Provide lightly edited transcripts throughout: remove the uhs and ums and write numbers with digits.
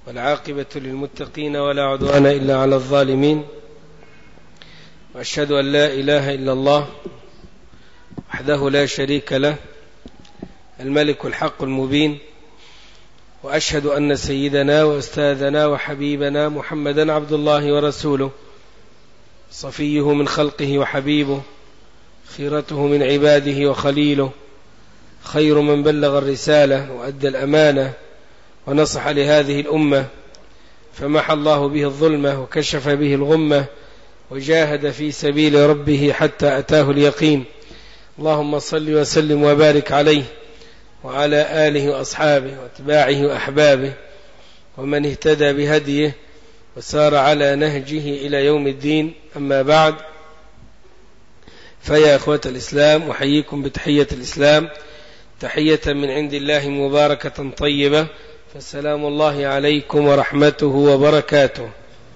والعاقبة للمتقين ولا عدوان إلا على الظالمين، وأشهد أن لا إله إلا الله وحده لا شريك له الملك الحق المبين، وأشهد أن سيدنا وأستاذنا وحبيبنا محمدا عبد الله ورسوله، صفيه من خلقه وحبيبه، خيرته من عباده وخليله، خير من بلغ الرسالة وأدى الأمانة ونصح لهذه الأمة، فمحى الله به الظلمة وكشف به الغمة، وجاهد في سبيل ربه حتى أتاه اليقين. اللهم صل وسلم وبارك عليه وعلى آله وأصحابه واتباعه وأحبابه ومن اهتدى بهديه وسار على نهجه إلى يوم الدين. أما بعد، فيا أخوة الإسلام، أحييكم بتحية الإسلام، تحية من عند الله مباركة طيبة، فالسلام الله عليكم ورحمته وبركاته.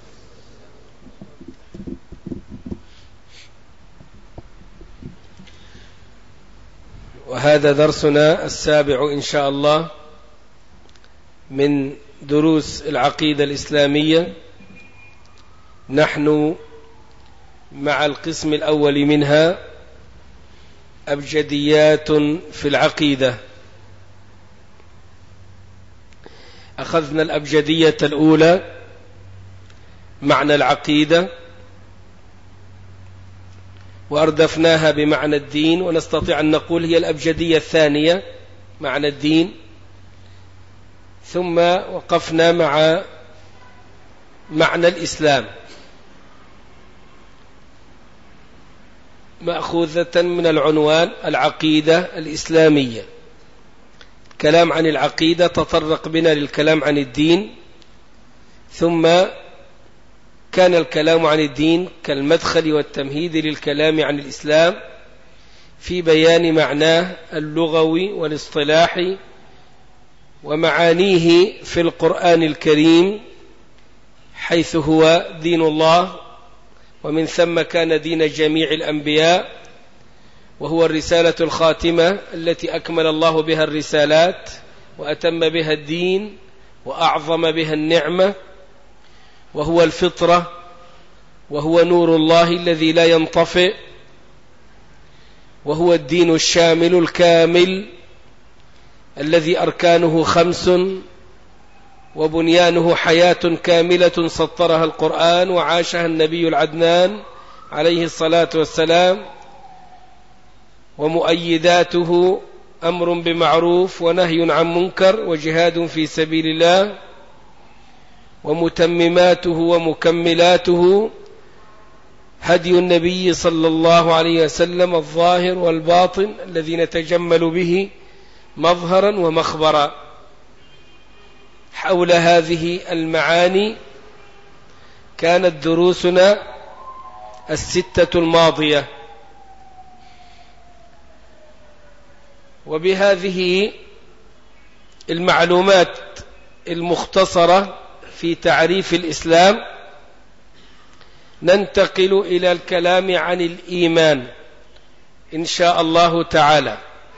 وهذا درسنا السابع إن شاء الله من دروس العقيدة الإسلامية. نحن مع القسم الأول منها، أبجديات في العقيدة. أخذنا الأبجدية الأولى، معنى العقيدة، وأردفناها بمعنى الدين، ونستطيع أن نقول هي الأبجدية الثانية، معنى الدين. ثم وقفنا مع معنى الإسلام، مأخوذة من العنوان العقيدة الإسلامية. كلام عن العقيدة تطرق بنا للكلام عن الدين، ثم كان الكلام عن الدين كالمدخل والتمهيد للكلام عن الإسلام في بيان معناه اللغوي والاصطلاحي ومعانيه في القرآن الكريم، حيث هو دين الله، ومن ثم كان دين جميع الأنبياء، وهو الرسالة الخاتمة التي أكمل الله بها الرسالات وأتم بها الدين وأعظم بها النعمة، وهو الفطرة، وهو نور الله الذي لا ينطفئ، وهو الدين الشامل الكامل الذي أركانه 5 وبنيانه حياة كاملة سطرها القرآن وعاشها النبي العدنان عليه الصلاة والسلام، ومؤيداته أمر بمعروف ونهي عن منكر وجهاد في سبيل الله، ومتمماته ومكملاته هدي النبي صلى الله عليه وسلم الظاهر والباطن الذي نتجمل به مظهرا ومخبرا. حول هذه المعاني كانت دروسنا 6 الماضية، وبهذه المعلومات المختصرة في تعريف الإسلام ننتقل إلى الكلام عن الإيمان إن شاء الله تعالى.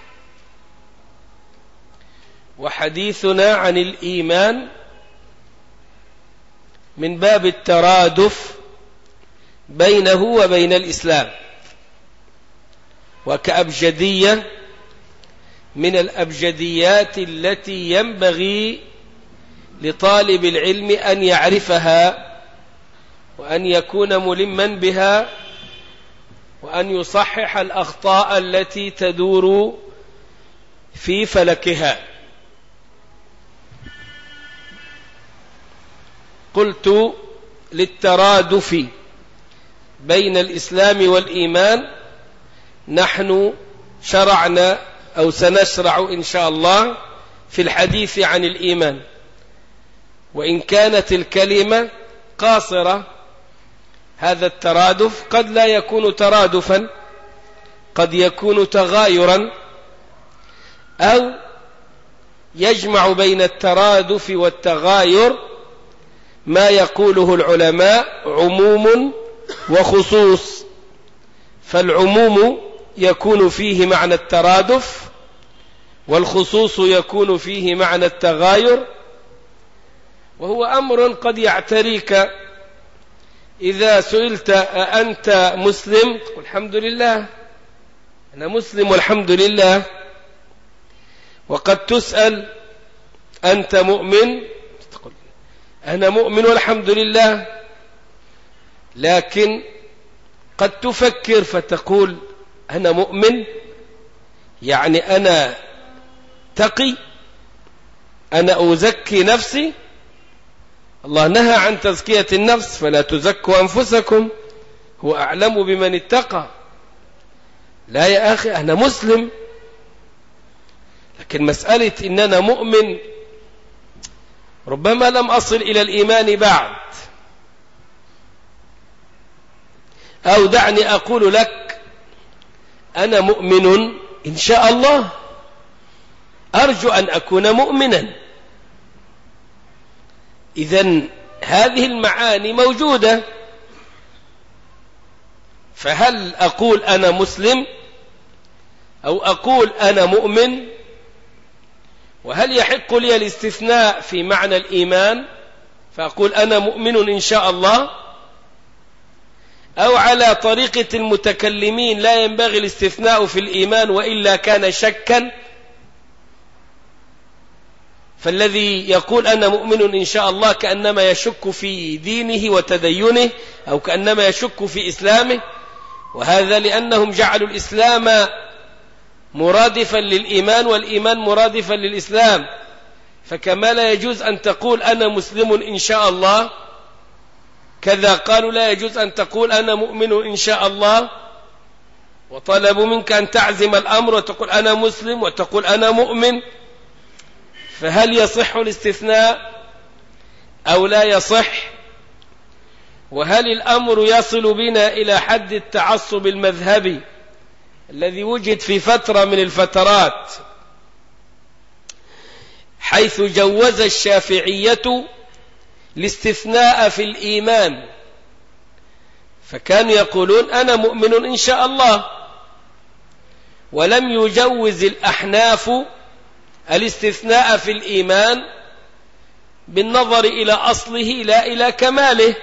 وحديثنا عن الإيمان من باب الترادف بينه وبين الإسلام، وكأبجدية من الأبجديات التي ينبغي لطالب العلم أن يعرفها وأن يكون ملما بها، وأن يصحح الأخطاء التي تدور في فلكها. قلت للترادف بين الإسلام والإيمان نحن شرعنا أو سنشرع إن شاء الله في الحديث عن الإيمان، وإن كانت الكلمة قاصرة. هذا الترادف قد لا يكون ترادفا، قد يكون تغايرا، أو يجمع بين الترادف والتغاير ما يقوله العلماء عموم وخصوص. فالعموم يكون فيه معنى الترادف، والخصوص يكون فيه معنى التغاير، وهو أمر قد يعتريك إذا سئلت أأنت مسلم؟ تقول الحمد لله أنا مسلم والحمد لله. وقد تسأل أنت مؤمن؟ تقول أنا مؤمن والحمد لله. لكن قد تفكر فتقول أنا مؤمن يعني أنا تقي، أنا أزكي نفسي. الله نهى عن تزكية النفس، فلا تزكوا أنفسكم هو أعلم بمن اتقى. لا يا أخي أنا مسلم، لكن مسألة إن أنا مؤمن ربما لم أصل إلى الإيمان بعد. أو دعني أقول لك أنا مؤمن إن شاء الله، أرجو أن أكون مؤمنا. إذن هذه المعاني موجودة. فهل أقول أنا مسلم أو أقول أنا مؤمن؟ وهل يحق لي الاستثناء في معنى الإيمان فأقول أنا مؤمن إن شاء الله؟ أو على طريقة المتكلمين لا ينبغي الاستثناء في الإيمان وإلا كان شكا، فالذي يقول أنا مؤمن إن شاء الله كأنما يشك في دينه وتدينه، أو كأنما يشك في إسلامه. وهذا لأنهم جعلوا الإسلام مرادفا للإيمان والإيمان مرادفا للإسلام. فكما لا يجوز أن تقول أنا مسلم إن شاء الله، كذا قالوا لا يجوز أن تقول أنا مؤمن إن شاء الله، وطلبوا منك أن تعزم الأمر وتقول أنا مسلم وتقول أنا مؤمن. فهل يصح الاستثناء أو لا يصح؟ وهل الأمر يصل بنا إلى حد التعصب المذهبي الذي وجد في فترة من الفترات، حيث جوز الشافعية الاستثناء في الإيمان، فكانوا يقولون أنا مؤمن إن شاء الله، ولم يجوز الأحناف الاستثناء في الإيمان بالنظر إلى أصله لا إلى كماله.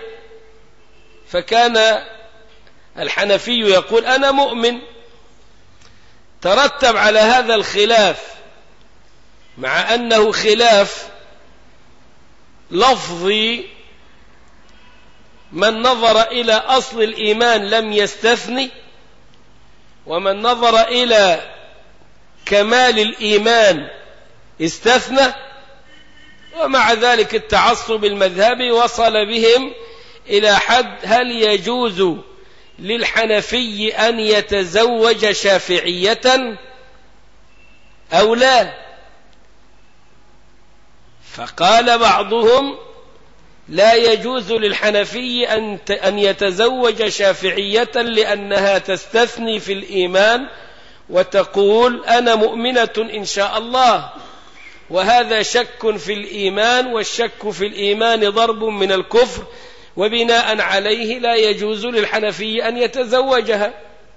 فكان الحنفي يقول أنا مؤمن. ترتب على هذا الخلاف، مع أنه خلاف لفظي، من نظر إلى أصل الإيمان لم يستثني، ومن نظر إلى كمال الإيمان استثنى. ومع ذلك التعصب المذهبي وصل بهم إلى حد هل يجوز للحنفي أن يتزوج شافعية أو لا؟ فقال بعضهم لا يجوز للحنفي أن يتزوج شافعية لأنها تستثني في الإيمان وتقول أنا مؤمنة إن شاء الله، وهذا شك في الإيمان، والشك في الإيمان ضرب من الكفر، وبناء عليه لا يجوز للحنفي أن يتزوجها.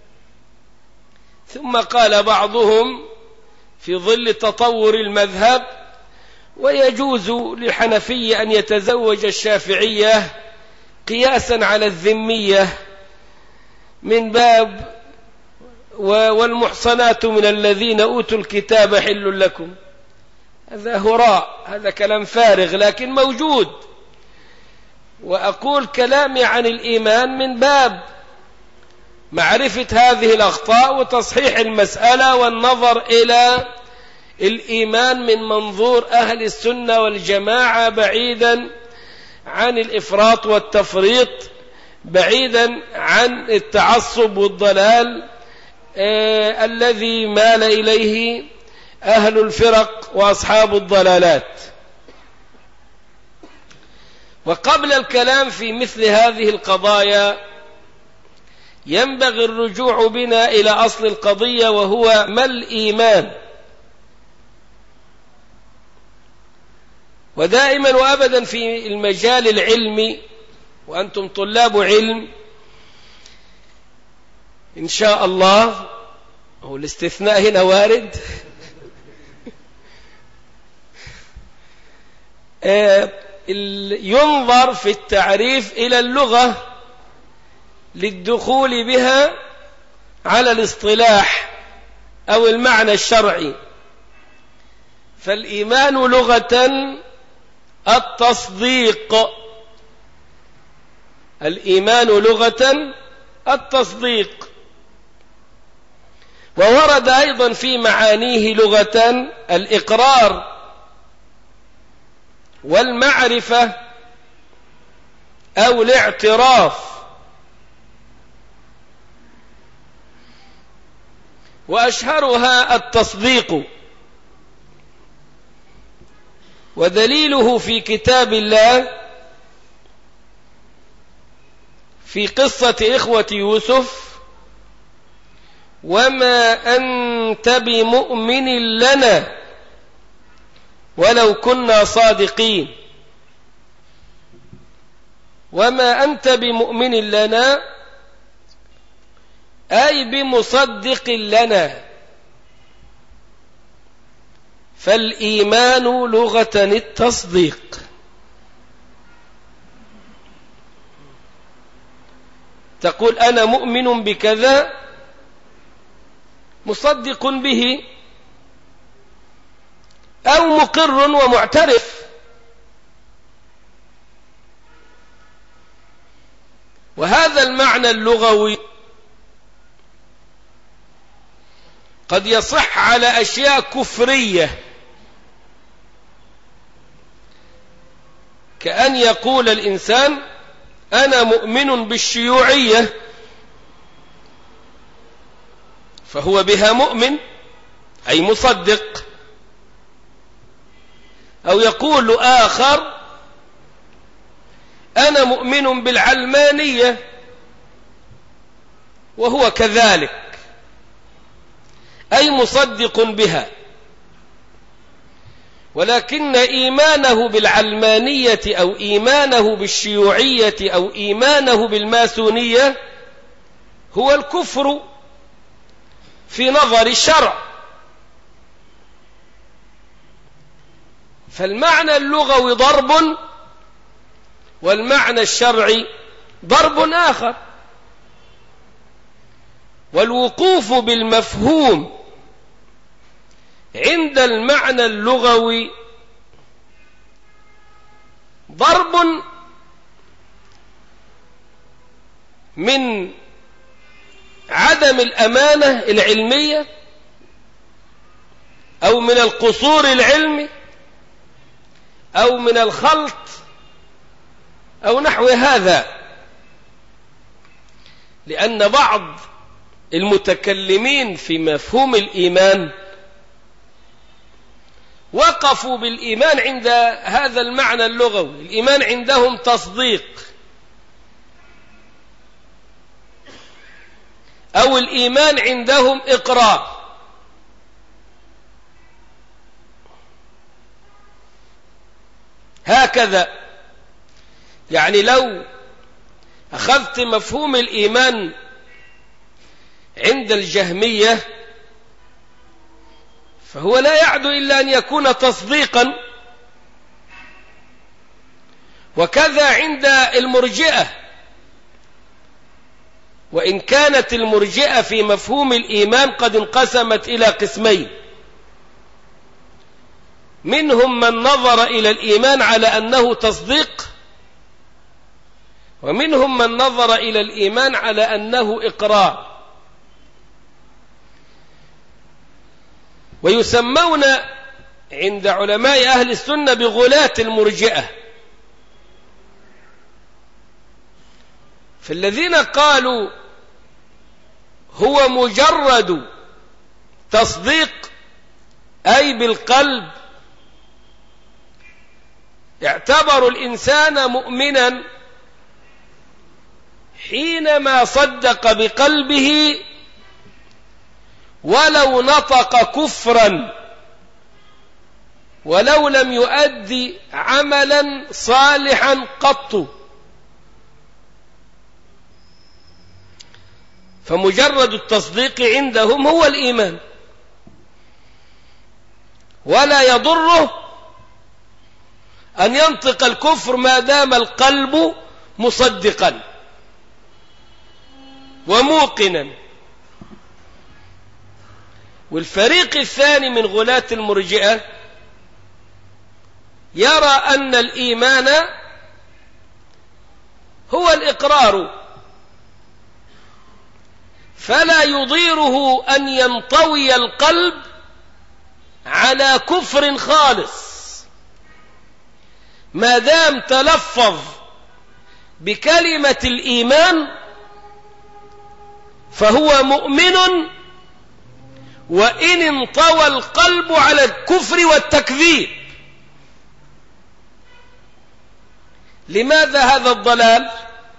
ثم قال بعضهم في ظل تطور المذهب ويجوز للحنفي أن يتزوج الشافعية قياسا على الذمية من باب والمحصنات من الذين أوتوا الكتاب حل لكم. هذا هراء، هذا كلام فارغ لكن موجود. وأقول كلامي عن الإيمان من باب معرفة هذه الأخطاء وتصحيح المسألة والنظر إلى الإيمان من منظور أهل السنة والجماعة، بعيدا عن الإفراط والتفريط، بعيدا عن التعصب والضلال الذي مال إليه أهل الفرق وأصحاب الضلالات. وقبل الكلام في مثل هذه القضايا ينبغي الرجوع بنا إلى أصل القضية، وهو ما الإيمان. ودائما وأبدا في المجال العلمي، وأنتم طلاب علم إن شاء الله، هو الاستثناء هنا وارد ينظر في التعريف إلى اللغة للدخول بها على الاصطلاح أو المعنى الشرعي. فالإيمان لغة التصديق، الإيمان لغة التصديق، وورد أيضا في معانيه لغة الإقرار والمعرفة أو الاعتراف. وأشهرها التصديق، ودليله في كتاب الله في قصة إخوة يوسف: وما أنت بمؤمن لنا ولو كنا صادقين. وما أنت بمؤمن لنا أي بمصدق لنا. فالإيمان لغة التصديق. تقول أنا مؤمن بكذا، مصدق به، أو مقر ومعترف. وهذا المعنى اللغوي قد يصح على أشياء كفرية، كأن يقول الإنسان أنا مؤمن بالشيوعية، فهو بها مؤمن أي مصدق. أو يقول آخر أنا مؤمن بالعلمانية وهو كذلك، أي مصدق بها. ولكن إيمانه بالعلمانية أو إيمانه بالشيوعية أو إيمانه بالماسونية هو الكفر في نظر الشرع. فالمعنى اللغوي ضرب، والمعنى الشرعي ضرب آخر. والوقوف بالمفهوم عند المعنى اللغوي ضرب من عدم الأمانة العلمية أو من القصور العلمي أو من الخلط أو نحو هذا. لأن بعض المتكلمين في مفهوم الإيمان وقفوا بالإيمان عند هذا المعنى اللغوي. الإيمان عندهم تصديق، أو الإيمان عندهم إقرار. هكذا يعني لو أخذت مفهوم الإيمان عند الجهمية فهو لا يعد إلا أن يكون تصديقا. وكذا عند المرجئة، وإن كانت المرجئة في مفهوم الإيمان قد انقسمت إلى قسمين: منهم من نظر إلى الإيمان على أنه تصديق، ومنهم من نظر إلى الإيمان على أنه إقرار. ويسمون عند علماء أهل السنة بغلاة المرجئة. فالذين قالوا هو مجرد تصديق أي بالقلب اعتبروا الإنسان مؤمنا حينما صدق بقلبه ولو نطق كفرا ولو لم يؤدي عملا صالحا قط. فمجرد التصديق عندهم هو الإيمان، ولا يضره أن ينطق الكفر ما دام القلب مصدقا وموقنا. والفريق الثاني من غلاة المرجئة يرى أن الإيمان هو الإقرار، فلا يضيره أن ينطوي القلب على كفر خالص ما دام تلفظ بكلمة الإيمان، فهو مؤمن وإن انطوى القلب على الكفر والتكذيب. لماذا هذا الضلال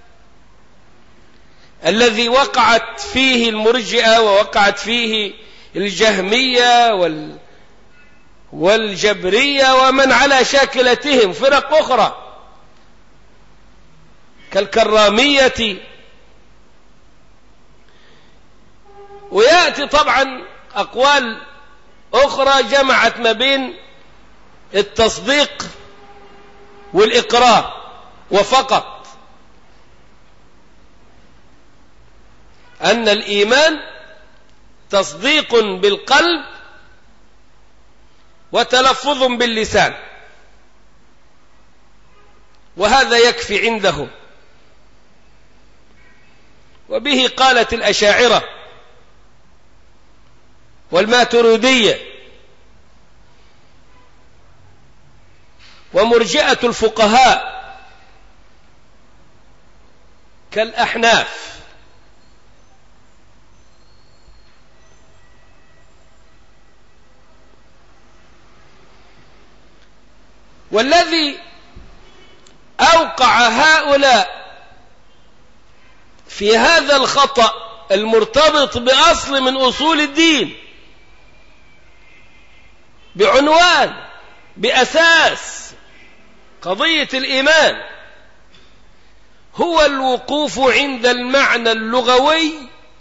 الذي وقعت فيه المرجئة ووقعت فيه الجهمية والجبرية ومن على شاكلتهم فرق أخرى كالكرامية؟ ويأتي طبعا أقوال أخرى جمعت ما بين التصديق والإقرار وفقط، أن الإيمان تصديق بالقلب وتلفظ باللسان، وهذا يكفي عندهم. وبه قالت الأشاعرة والماتريدية ومرجئة الفقهاء كالأحناف. والذي أوقع هؤلاء في هذا الخطأ المرتبط بأصل من أصول الدين، بعنوان بأساس قضية الإيمان، هو الوقوف عند المعنى اللغوي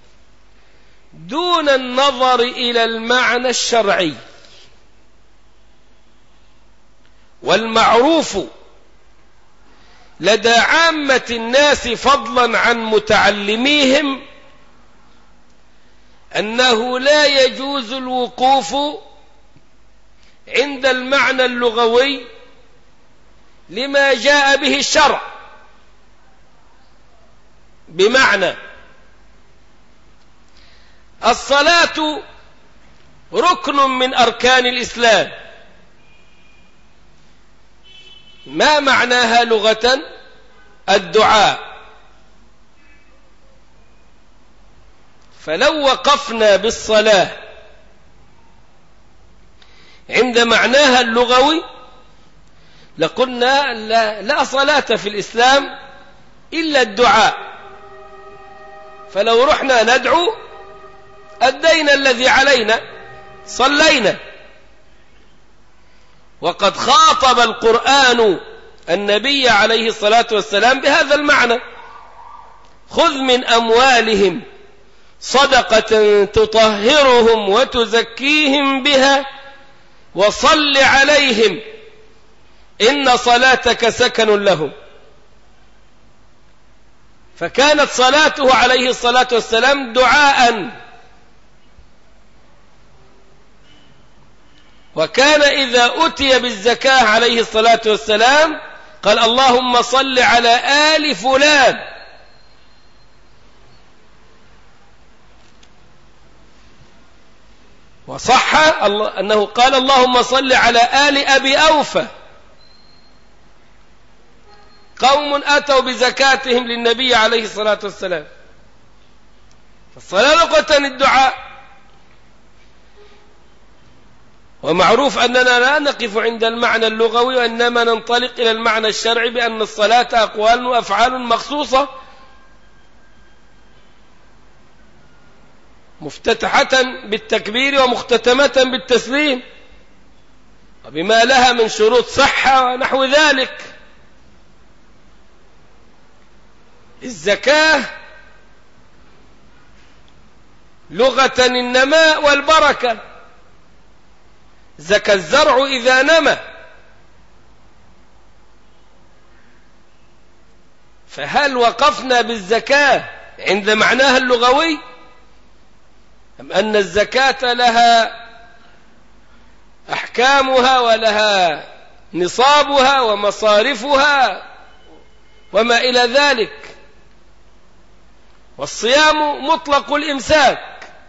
دون النظر إلى المعنى الشرعي. والمعروف لدى عامة الناس فضلا عن متعلميهم أنه لا يجوز الوقوف عند المعنى اللغوي لما جاء به الشرع، بمعنى الصلاة ركن من أركان الإسلام. ما معناها لغة؟ الدعاء. فلو وقفنا بالصلاة عند معناها اللغوي لقلنا لا صلاة في الإسلام إلا الدعاء، فلو رحنا ندعو أدينا الذي علينا، صلينا. وقد خاطب القرآن النبي عليه الصلاة والسلام بهذا المعنى: خذ من أموالهم صدقة تطهرهم وتزكيهم بها وصل عليهم إن صلاتك سكن لهم. فكانت صلاته عليه الصلاة والسلام دعاء. وكان إذا أتي بالزكاة عليه الصلاة والسلام قال: اللهم صل على آل فلان. وصح أنه قال: اللهم صل على آل أبي أوفى. قوم أتوا بزكاتهم للنبي عليه الصلاة والسلام. فالصلاة لغة الدعاء. ومعروف أننا لا نقف عند المعنى اللغوي، وإنما ننطلق إلى المعنى الشرعي بأن الصلاة أقوال وأفعال مخصوصة مفتتحة بالتكبير ومختتمة بالتسليم، وبما لها من شروط صحة ونحو ذلك. الزكاة لغة النماء والبركة. زكى الزرع إذا نمى. فهل وقفنا بالزكاة عند معناها اللغوي، أم أن الزكاة لها أحكامها ولها نصابها ومصارفها وما إلى ذلك؟ والصيام مطلق الإمساك،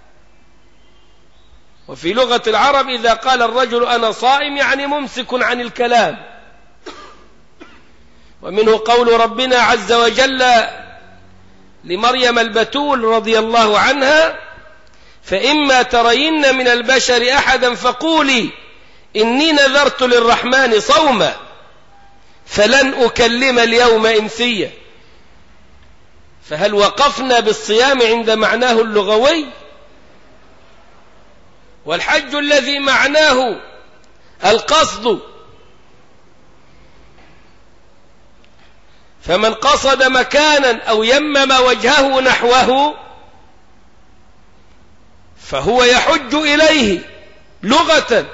وفي لغة العرب إذا قال الرجل أنا صائم يعني ممسك عن الكلام. ومنه قول ربنا عز وجل لمريم البتول رضي الله عنها: فإما ترين من البشر أحدا فقولي إني نذرت للرحمن صوما فلن أكلم اليوم إنسيا. فهل وقفنا بالصيام عند معناه اللغوي؟ والحج الذي معناه القصد، فمن قصد مكانا أو يمم وجهه نحوه فهو يحج إليه لغة،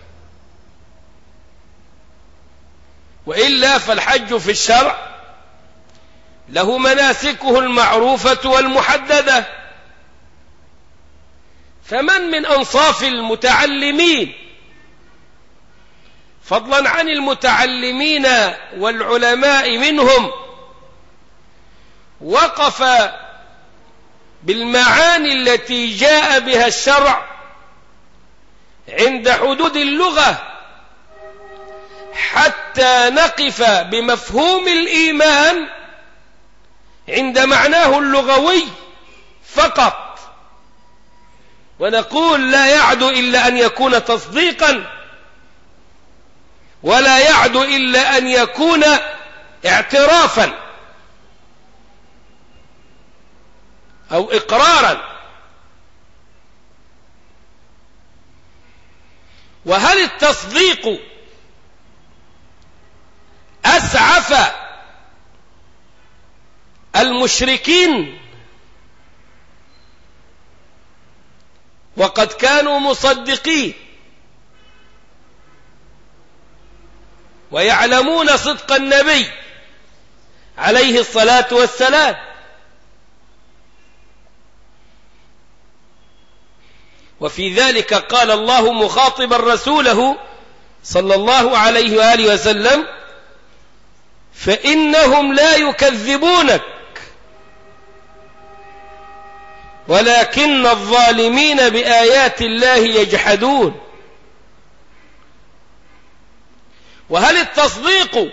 وإلا فالحج في الشرع له مناسكه المعروفة والمحددة. فمن من أنصاف المتعلمين فضلا عن المتعلمين والعلماء منهم وقف بالمعاني التي جاء بها الشرع عند حدود اللغة حتى نقف بمفهوم الإيمان عند معناه اللغوي فقط، ونقول لا يعد إلا أن يكون تصديقا، ولا يعد إلا أن يكون اعترافا أو إقرارا. وهل التصديق أسعف المشركين وقد كانوا مصدقين ويعلمون صدق النبي عليه الصلاة والسلام؟ وفي ذلك قال الله مخاطبا رسوله صلى الله عليه وآله وسلم: فإنهم لا يكذبونك ولكن الظالمين بآيات الله يجحدون. وهل التصديق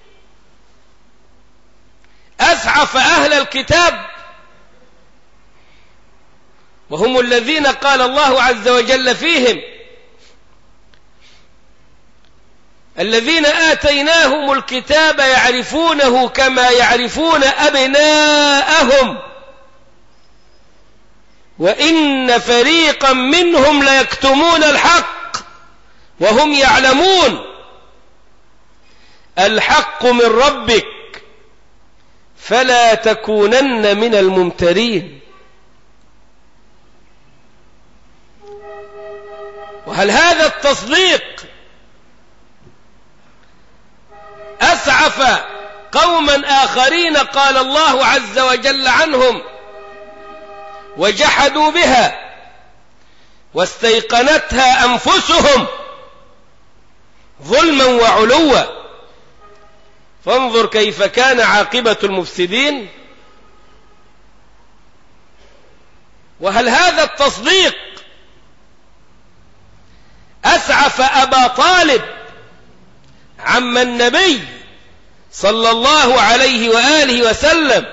أسعف أهل الكتاب وهم الذين قال الله عز وجل فيهم: الذين آتيناهم الكتاب يعرفونه كما يعرفون أبناءهم وإن فريقا منهم ليكتمون الحق وهم يعلمون الحق من ربك فلا تكونن من الممترين. وهل هذا التصديق أسعف قوما آخرين قال الله عز وجل عنهم: وجحدوا بها واستيقنتها أنفسهم ظلما وعلوا فانظر كيف كان عاقبة المفسدين؟ وهل هذا التصديق أسعف أبا طالب عم النبي صلى الله عليه وآله وسلم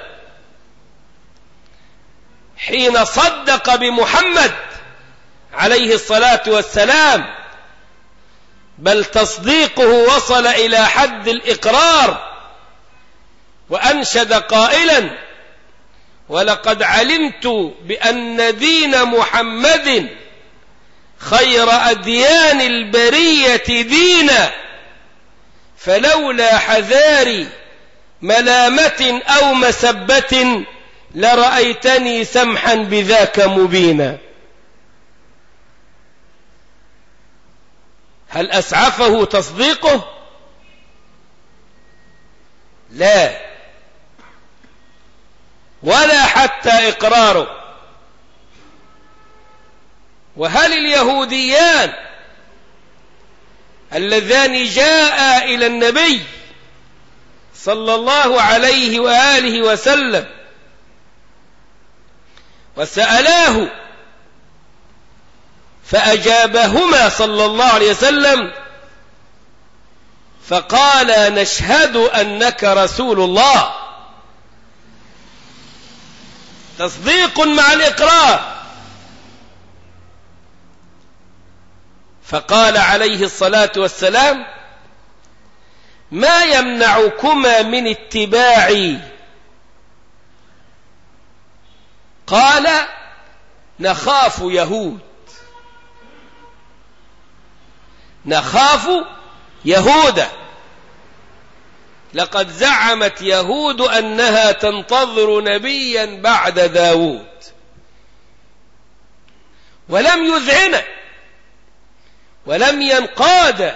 حين صدق بمحمد عليه الصلاة والسلام، بل تصديقه وصل إلى حد الإقرار، وأنشد قائلا: ولقد علمت بأن دين محمد خير أديان البرية دينا فلولا حذاري ملامة أو مسبة لرأيتني سمحا بذاك مبينا. هل أسعفه تصديقه؟ لا، ولا حتى إقراره. وهل اليهوديان اللذان جاء إلى النبي صلى الله عليه وآله وسلم وسألاه فأجابهما صلى الله عليه وسلم فقال نشهد أنك رسول الله، تصديق مع الإقرار. فقال عليه الصلاة والسلام ما يمنعكما من اتباعي؟ قال نخاف يهود، نخاف يهود، لقد زعمت يهود أنها تنتظر نبيا بعد داود ولم يذعن ولم ينقاد،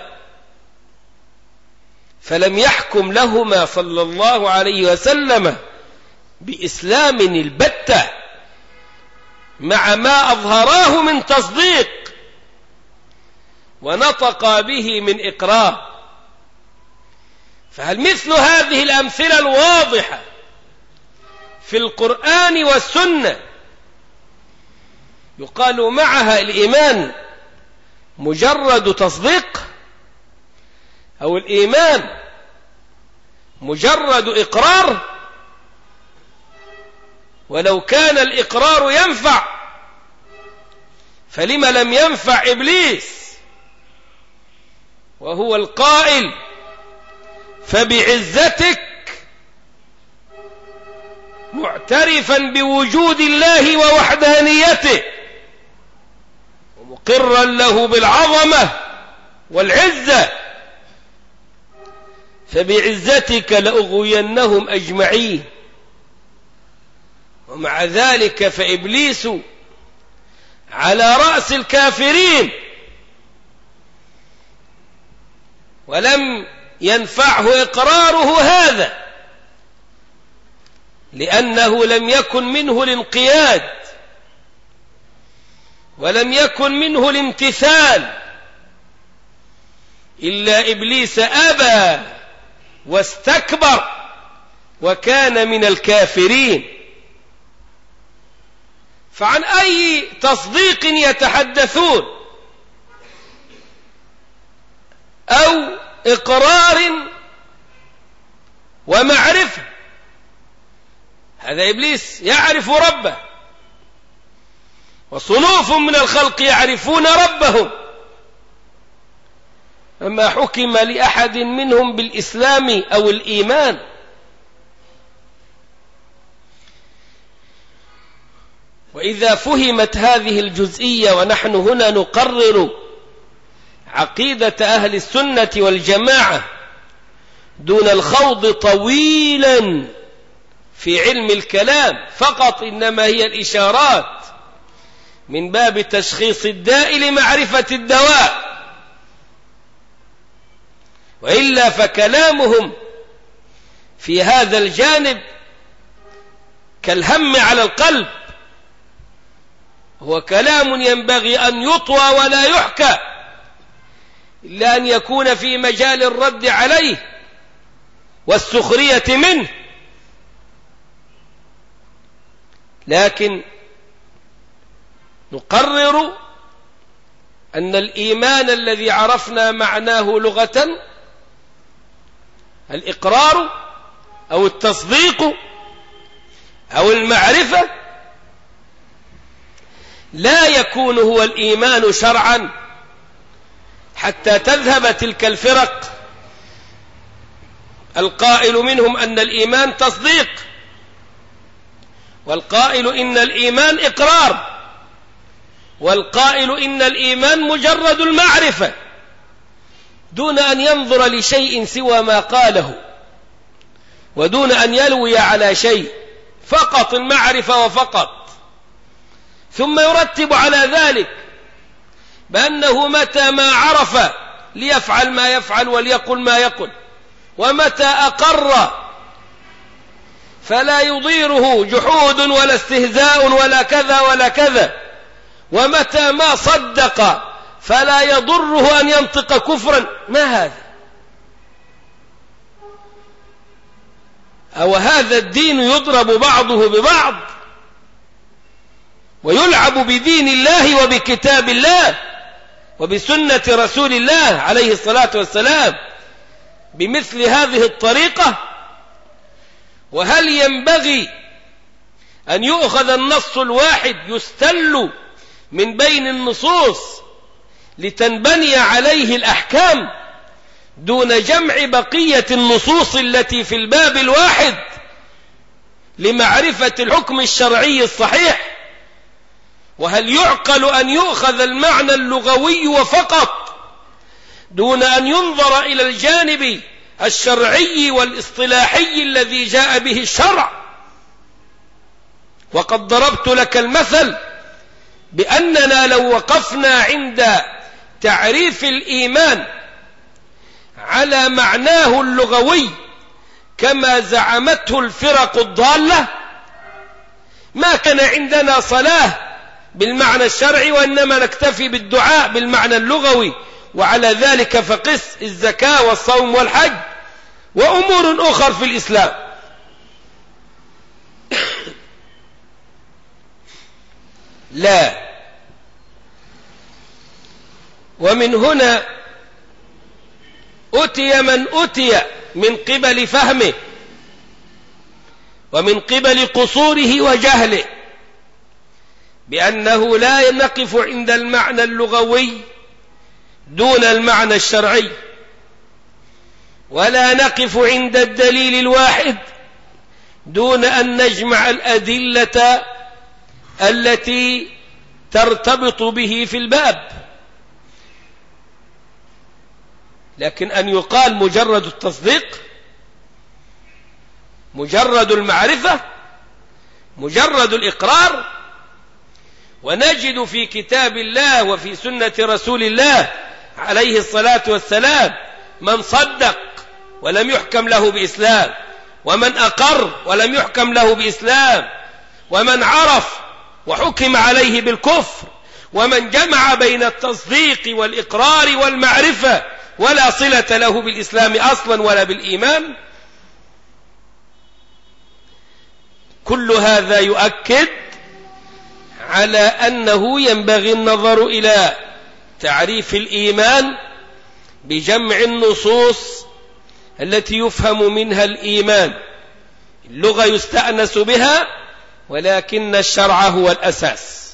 فلم يحكم لهما صلى الله عليه وسلم بإسلام البتة مع ما أظهراه من تصديق ونطق به من إقرار. فهل مثل هذه الأمثلة الواضحة في القرآن والسنة يقال معها الإيمان مجرد تصديق، أو الإيمان مجرد إقرار؟ ولو كان الإقرار ينفع فلما لم ينفع إبليس وهو القائل فبعزتك معترفا بوجود الله ووحدانيته ومقرا له بالعظمة والعزة، فبعزتك لأغوينهم أجمعين. ومع ذلك فإبليس على رأس الكافرين ولم ينفعه إقراره هذا، لأنه لم يكن منه الانقياد ولم يكن منه الامتثال، إلا إبليس أبى واستكبر وكان من الكافرين. فعن أي تصديق يتحدثون أو إقرار ومعرفة؟ هذا إبليس يعرف ربه، وصنوف من الخلق يعرفون ربهم، فما حكم لأحد منهم بالإسلام أو الإيمان. وإذا فهمت هذه الجزئية ونحن هنا نقرر عقيدة أهل السنة والجماعة دون الخوض طويلا في علم الكلام فقط، إنما هي الإشارات من باب تشخيص الداء لمعرفة الدواء، وإلا فكلامهم في هذا الجانب كالهم على القلب، هو كلام ينبغي أن يطوى ولا يحكى، إلا أن يكون في مجال الرد عليه والسخرية منه. لكن نقرر أن الإيمان الذي عرفنا معناه لغة الإقرار أو التصديق أو المعرفة لا يكون هو الإيمان شرعا حتى تذهب تلك الفرق القائل منهم أن الإيمان تصديق والقائل إن الإيمان إقرار والقائل إن الإيمان مجرد المعرفة، دون أن ينظر لشيء سوى ما قاله ودون أن يلوي على شيء، فقط المعرفة وفقط. ثم يرتب على ذلك بأنه متى ما عرف ليفعل ما يفعل وليقل ما يقل، ومتى أقر فلا يضيره جحود ولا استهزاء ولا كذا ولا كذا، ومتى ما صدق فلا يضره أن ينطق كفرا. ما هذا؟ أو هذا الدين يضرب بعضه ببعض ويلعب بدين الله وبكتاب الله وبسنة رسول الله عليه الصلاة والسلام بمثل هذه الطريقة؟ وهل ينبغي أن يؤخذ النص الواحد يستل من بين النصوص لتنبني عليه الأحكام دون جمع بقية النصوص التي في الباب الواحد لمعرفة الحكم الشرعي الصحيح؟ وهل يعقل أن يؤخذ المعنى اللغوي وفقط دون أن ينظر إلى الجانب الشرعي والاصطلاحي الذي جاء به الشرع؟ وقد ضربت لك المثل بأننا لو وقفنا عند تعريف الإيمان على معناه اللغوي كما زعمته الفرق الضالة ما كان عندنا صلاة بالمعنى الشرعي، وإنما نكتفي بالدعاء بالمعنى اللغوي، وعلى ذلك فقس الزكاة والصوم والحج وأمور أخرى في الإسلام. لا. ومن هنا أتي من أتي من قبل فهمه ومن قبل قصوره وجهله بأنه لا نقف عند المعنى اللغوي دون المعنى الشرعي، ولا نقف عند الدليل الواحد دون أن نجمع الأدلة التي ترتبط به في الباب. لكن أن يقال مجرد التصديق، مجرد المعرفة، مجرد الإقرار، ونجد في كتاب الله وفي سنة رسول الله عليه الصلاة والسلام من صدق ولم يحكم له بإسلام، ومن أقر ولم يحكم له بإسلام، ومن عرف وحكم عليه بالكفر، ومن جمع بين التصديق والإقرار والمعرفة ولا صلة له بالإسلام أصلا ولا بالإيمان. كل هذا يؤكد على أنه ينبغي النظر إلى تعريف الإيمان بجمع النصوص التي يفهم منها الإيمان. اللغة يستأنس بها، ولكن الشرع هو الأساس.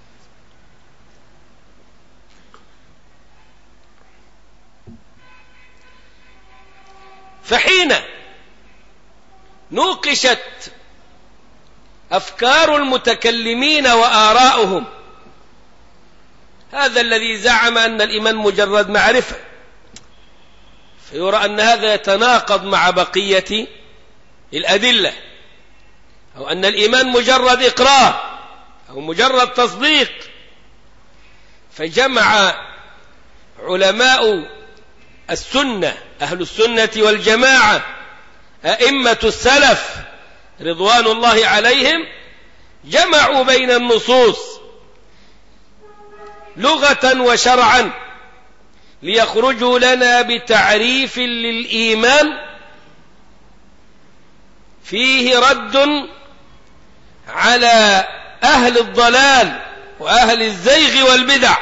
فحين نوقشت أفكار المتكلمين وآراؤهم، هذا الذي زعم أن الإيمان مجرد معرفة، فيرى أن هذا يتناقض مع بقية الأدلة، أو أن الإيمان مجرد إقرار أو مجرد تصديق. فجمع علماء السنة أهل السنة والجماعة أئمة السلف رضوان الله عليهم، جمعوا بين النصوص لغة وشرعا ليخرجوا لنا بتعريف للإيمان فيه رد على أهل الضلال وأهل الزيغ والبدع.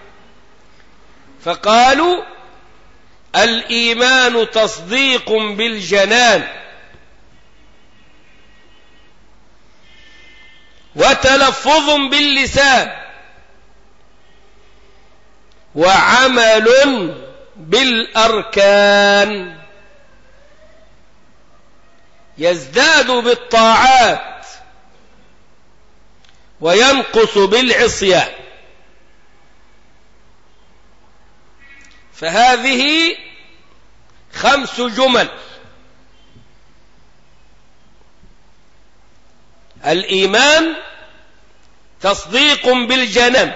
فقالوا الإيمان تصديق بالجنان وتلفظ باللسان وعمل بالأركان، يزداد بالطاعات وينقص بالعصيان. فهذه 5 جمل: الإيمان تصديق بالجنان،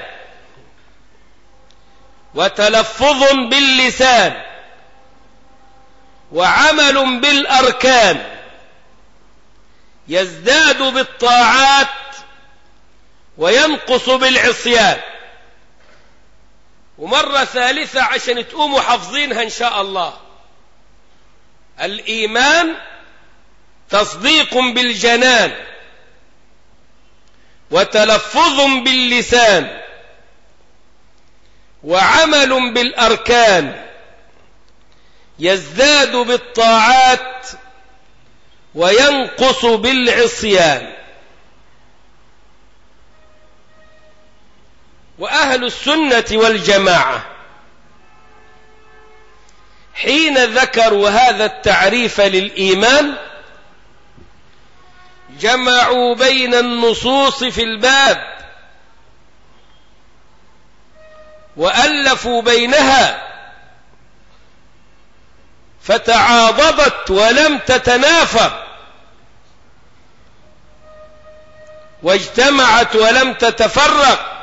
وتلفظ باللسان، وعمل بالأركان، يزداد بالطاعات وينقص بالعصيان. ومرة ثالثة عشان تقوموا حافظينها إن شاء الله: الإيمان تصديق بالجنان وتلفظ باللسان وعمل بالأركان، يزداد بالطاعات وينقص بالعصيان. وأهل السنة والجماعة حين ذكروا هذا التعريف للإيمان جمعوا بين النصوص في الباب وألفوا بينها فتعاضدت ولم تتنافر، واجتمعت ولم تتفرق،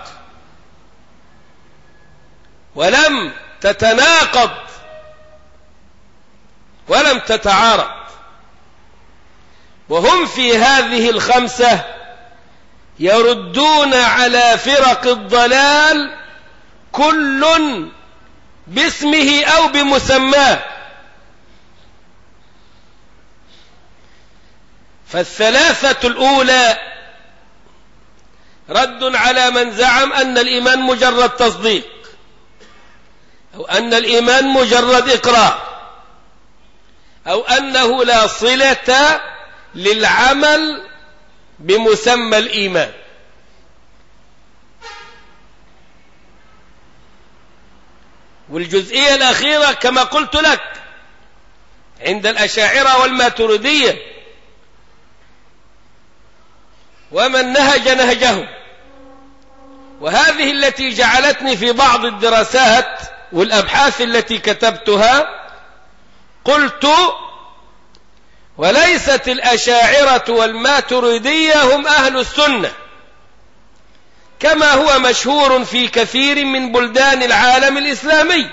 ولم تتناقض ولم تتعارض. وهم في هذه الخمسة يردون على فرق الضلال كل باسمه أو بمسماه. فالثلاثة الأولى رد على من زعم أن الإيمان مجرد تصديق، أو أن الإيمان مجرد إقرار، أو أنه لا صلة للعمل بمسمى الإيمان. والجزئية الأخيرة كما قلت لك عند الأشاعرة والماتريدية ومن نهج نهجهم، وهذه التي جعلتني في بعض الدراسات والأبحاث التي كتبتها قلت: وليست الأشاعرة والماتريدية هم أهل السنة كما هو مشهور في كثير من بلدان العالم الإسلامي،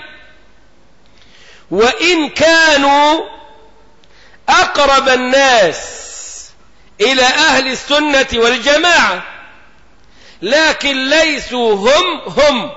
وإن كانوا أقرب الناس إلى أهل السنة والجماعة، لكن ليسوا هم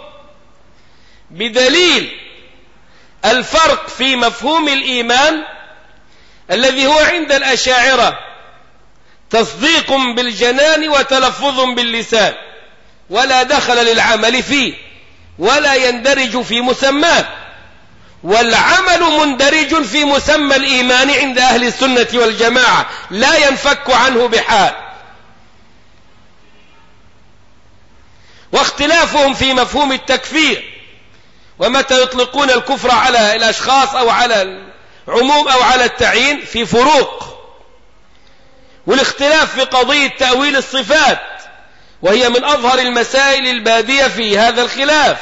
بدليل الفرق في مفهوم الإيمان الذي هو عند الأشاعرة تصديق بالجنان وتلفظ باللسان، ولا دخل للعمل فيه ولا يندرج في مسماه، والعمل مندرج في مسمى الإيمان عند أهل السنة والجماعة لا ينفك عنه بحال. واختلافهم في مفهوم التكفير ومتى يطلقون الكفر على الأشخاص أو على العموم أو على التعيين في فروق. والاختلاف في قضية تأويل الصفات وهي من أظهر المسائل البادية في هذا الخلاف.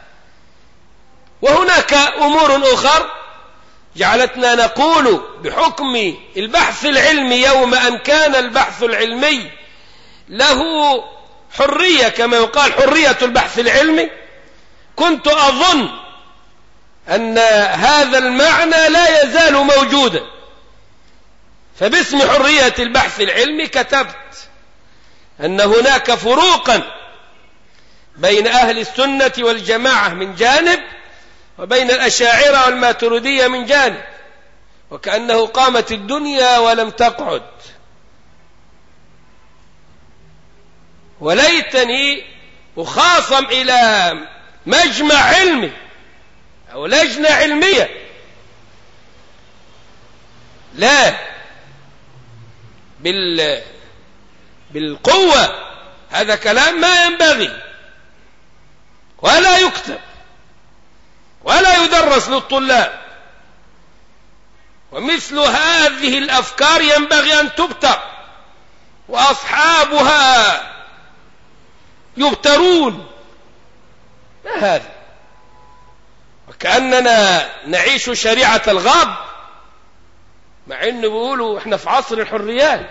وهناك أمور أخرى جعلتنا نقول بحكم البحث العلمي يوم أن كان البحث العلمي له حرية كما يقال حرية البحث العلمي، كنت أظن أن هذا المعنى لا يزال موجودا، فباسم حرية البحث العلمي كتبت أن هناك فروقا بين أهل السنة والجماعة من جانب وبين الأشاعرة والماتريدية من جانب، وكأنه قامت الدنيا ولم تقعد. وليتني أخاصم إلى مجمع علمي أو لجنة علمية، لا بالقوة، هذا كلام ما ينبغي ولا يكتب ولا يدرس للطلاب. ومثل هذه الأفكار ينبغي أن تبتر وأصحابها يبترون. ما هذا؟ وكأننا نعيش شريعة الغاب، مع أنه بيقولوا إحنا في عصر الحريات.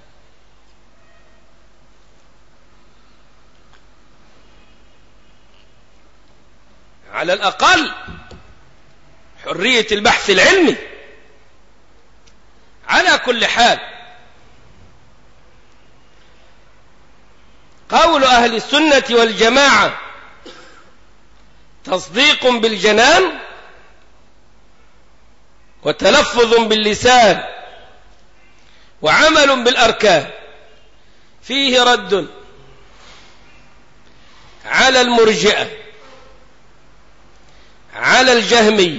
على الأقل حرية البحث العلمي. على كل حال، أهل السنة والجماعة تصديق بالجنان وتلفظ باللسان وعمل بالأركان. فيه رد على المرجئة، على الجهمية،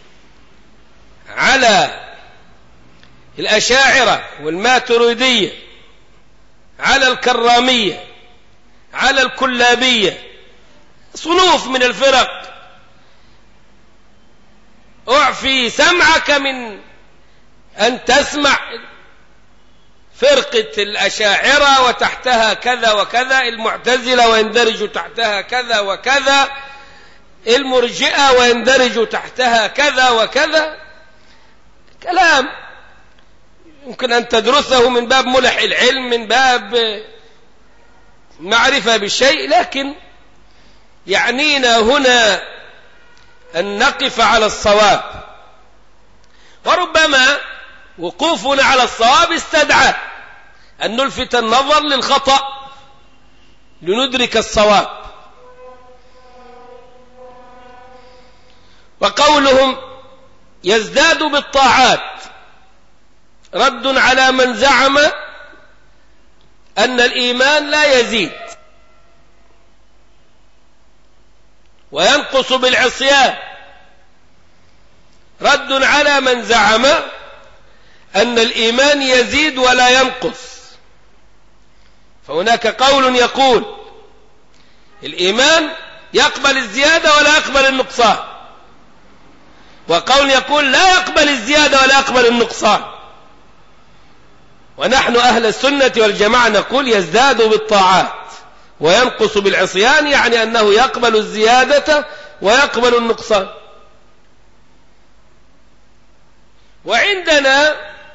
على الأشاعرة والماتريدية، على الكرامية، على الكلابية، صنوف من الفرق. أعفي سمعك من أن تسمع فرقة الأشاعرة وتحتها كذا وكذا، المعتزلة ويندرج تحتها كذا وكذا، المرجئة ويندرج تحتها كذا وكذا. كلام يمكن أن تدرسه من باب ملح العلم، من باب معرفة بالشيء، لكن يعنينا هنا أن نقف على الصواب، وربما وقوفنا على الصواب استدعى أن نلفت النظر للخطأ لندرك الصواب. وقولهم يزداد بالطاعات رد على من زعم أن الإيمان لا يزيد وينقص بالعصيان، رد على من زعم أن الإيمان يزيد ولا ينقص. فهناك قول يقول الإيمان يقبل الزيادة ولا يقبل النقصان، وقول يقول لا يقبل الزيادة ولا يقبل النقصان. ونحن أهل السنة والجماعة نقول يزداد بالطاعات وينقص بالعصيان، يعني أنه يقبل الزيادة ويقبل النقصان. وعندنا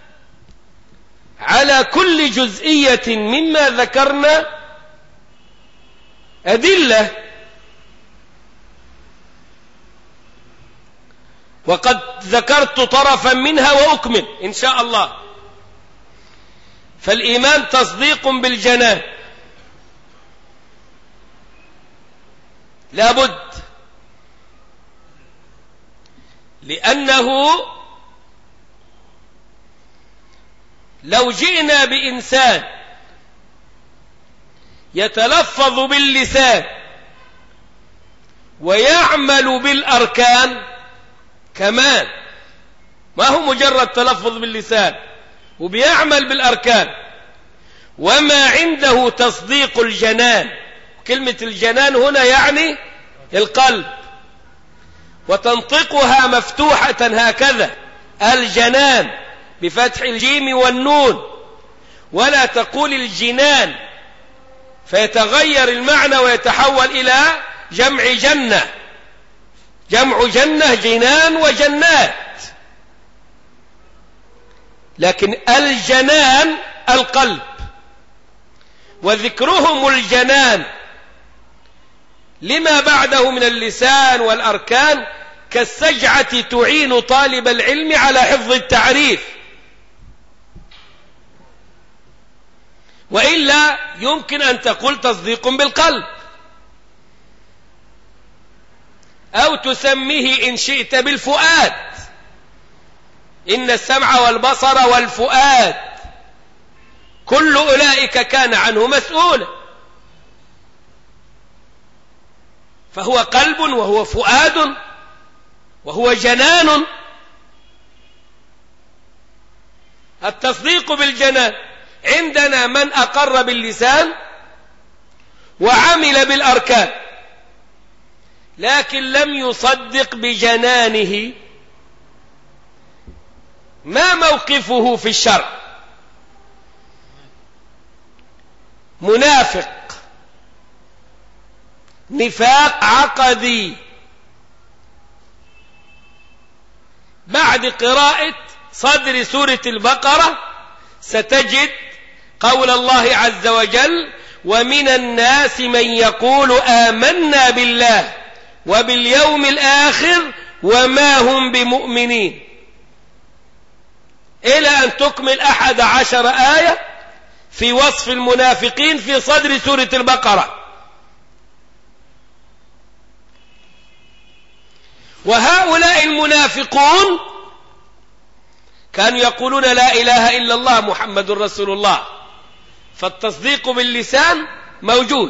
على كل جزئية مما ذكرنا أدلة، وقد ذكرت طرفا منها وأكمل إن شاء الله. فالإيمان تصديق بالجنان لا بد، لأنه لو جئنا بإنسان يتلفظ باللسان ويعمل بالأركان كمان، ما هو مجرد تلفظ باللسان وبيعمل بالأركان، وما عنده تصديق الجنان. كلمة الجنان هنا يعني القلب، وتنطقها مفتوحة هكذا الجنان بفتح الجيم والنون، ولا تقول الجنان فيتغير المعنى ويتحول إلى جمع جنة، جمع جنة جنان وجنات، لكن الجنان القلب. وذكرهم الجنان لما بعده من اللسان والأركان كالسجعة تعين طالب العلم على حفظ التعريف، وإلا يمكن أن تقول تصديق بالقلب، أو تسميه إن شئت بالفؤاد، إن السمع والبصر والفؤاد كل أولئك كان عنه مسؤولا. فهو قلب وهو فؤاد وهو جنان. التصديق بالجنان عندنا من أقر باللسان وعمل بالأركان لكن لم يصدق بجنانه، ما موقفه في الشرع؟ منافق، نفاق عقدي. بعد قراءة صدر سورة البقرة ستجد قول الله عز وجل: ومن الناس من يقول آمنا بالله وباليوم الآخر وما هم بمؤمنين، إلى أن تكمل 11 آية في وصف المنافقين في صدر سورة البقرة. وهؤلاء المنافقون كانوا يقولون لا إله إلا الله محمد رسول الله، فالتصديق باللسان موجود.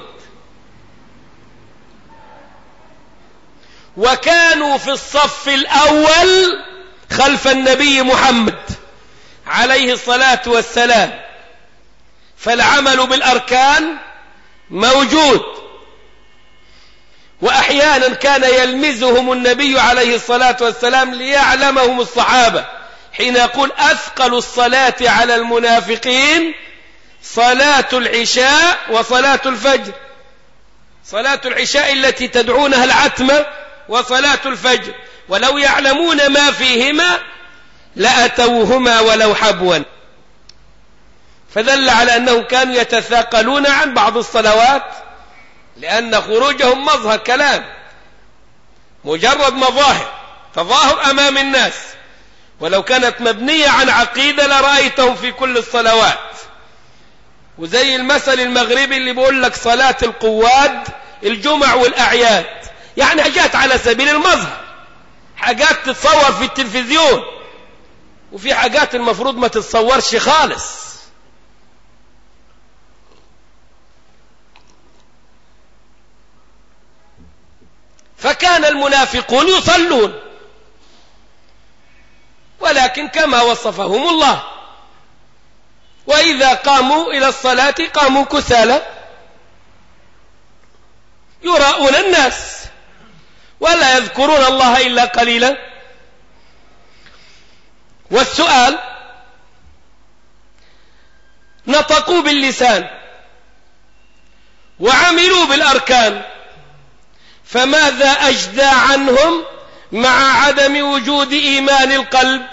وكانوا في الصف الأول خلف النبي محمد عليه الصلاة والسلام، فالعمل بالأركان موجود. وأحيانا كان يلمزهم النبي عليه الصلاة والسلام ليعلمهم الصحابة حين يقول أثقل الصلاة على المنافقين صلاة العشاء وصلاة الفجر. صلاة العشاء التي تدعونها العتمة، وصلاة الفجر، ولو يعلمون ما فيهما لأتوهما ولو حبوا. فدل على أنهم كانوا يتثاقلون عن بعض الصلوات، لأن خروجهم مظهر كلام، مجرد مظاهر، تظاهر أمام الناس، ولو كانت مبنية عن عقيدة لرأيتهم في كل الصلوات. وزي المثل المغربي اللي بيقول لك صلاة القواد الجمع والأعياد، يعني حاجات على سبيل المظهر، حاجات تتصور في التلفزيون، وفي حاجات المفروض ما تتصورش خالص. فكان المنافقون يصلون، ولكن كما وصفهم الله، وإذا قاموا إلى الصلاة قاموا كسالى يراءون الناس ولا يذكرون الله إلا قليلا. والسؤال: نطقوا باللسان وعملوا بالأركان، فماذا أجدى عنهم مع عدم وجود إيمان القلب؟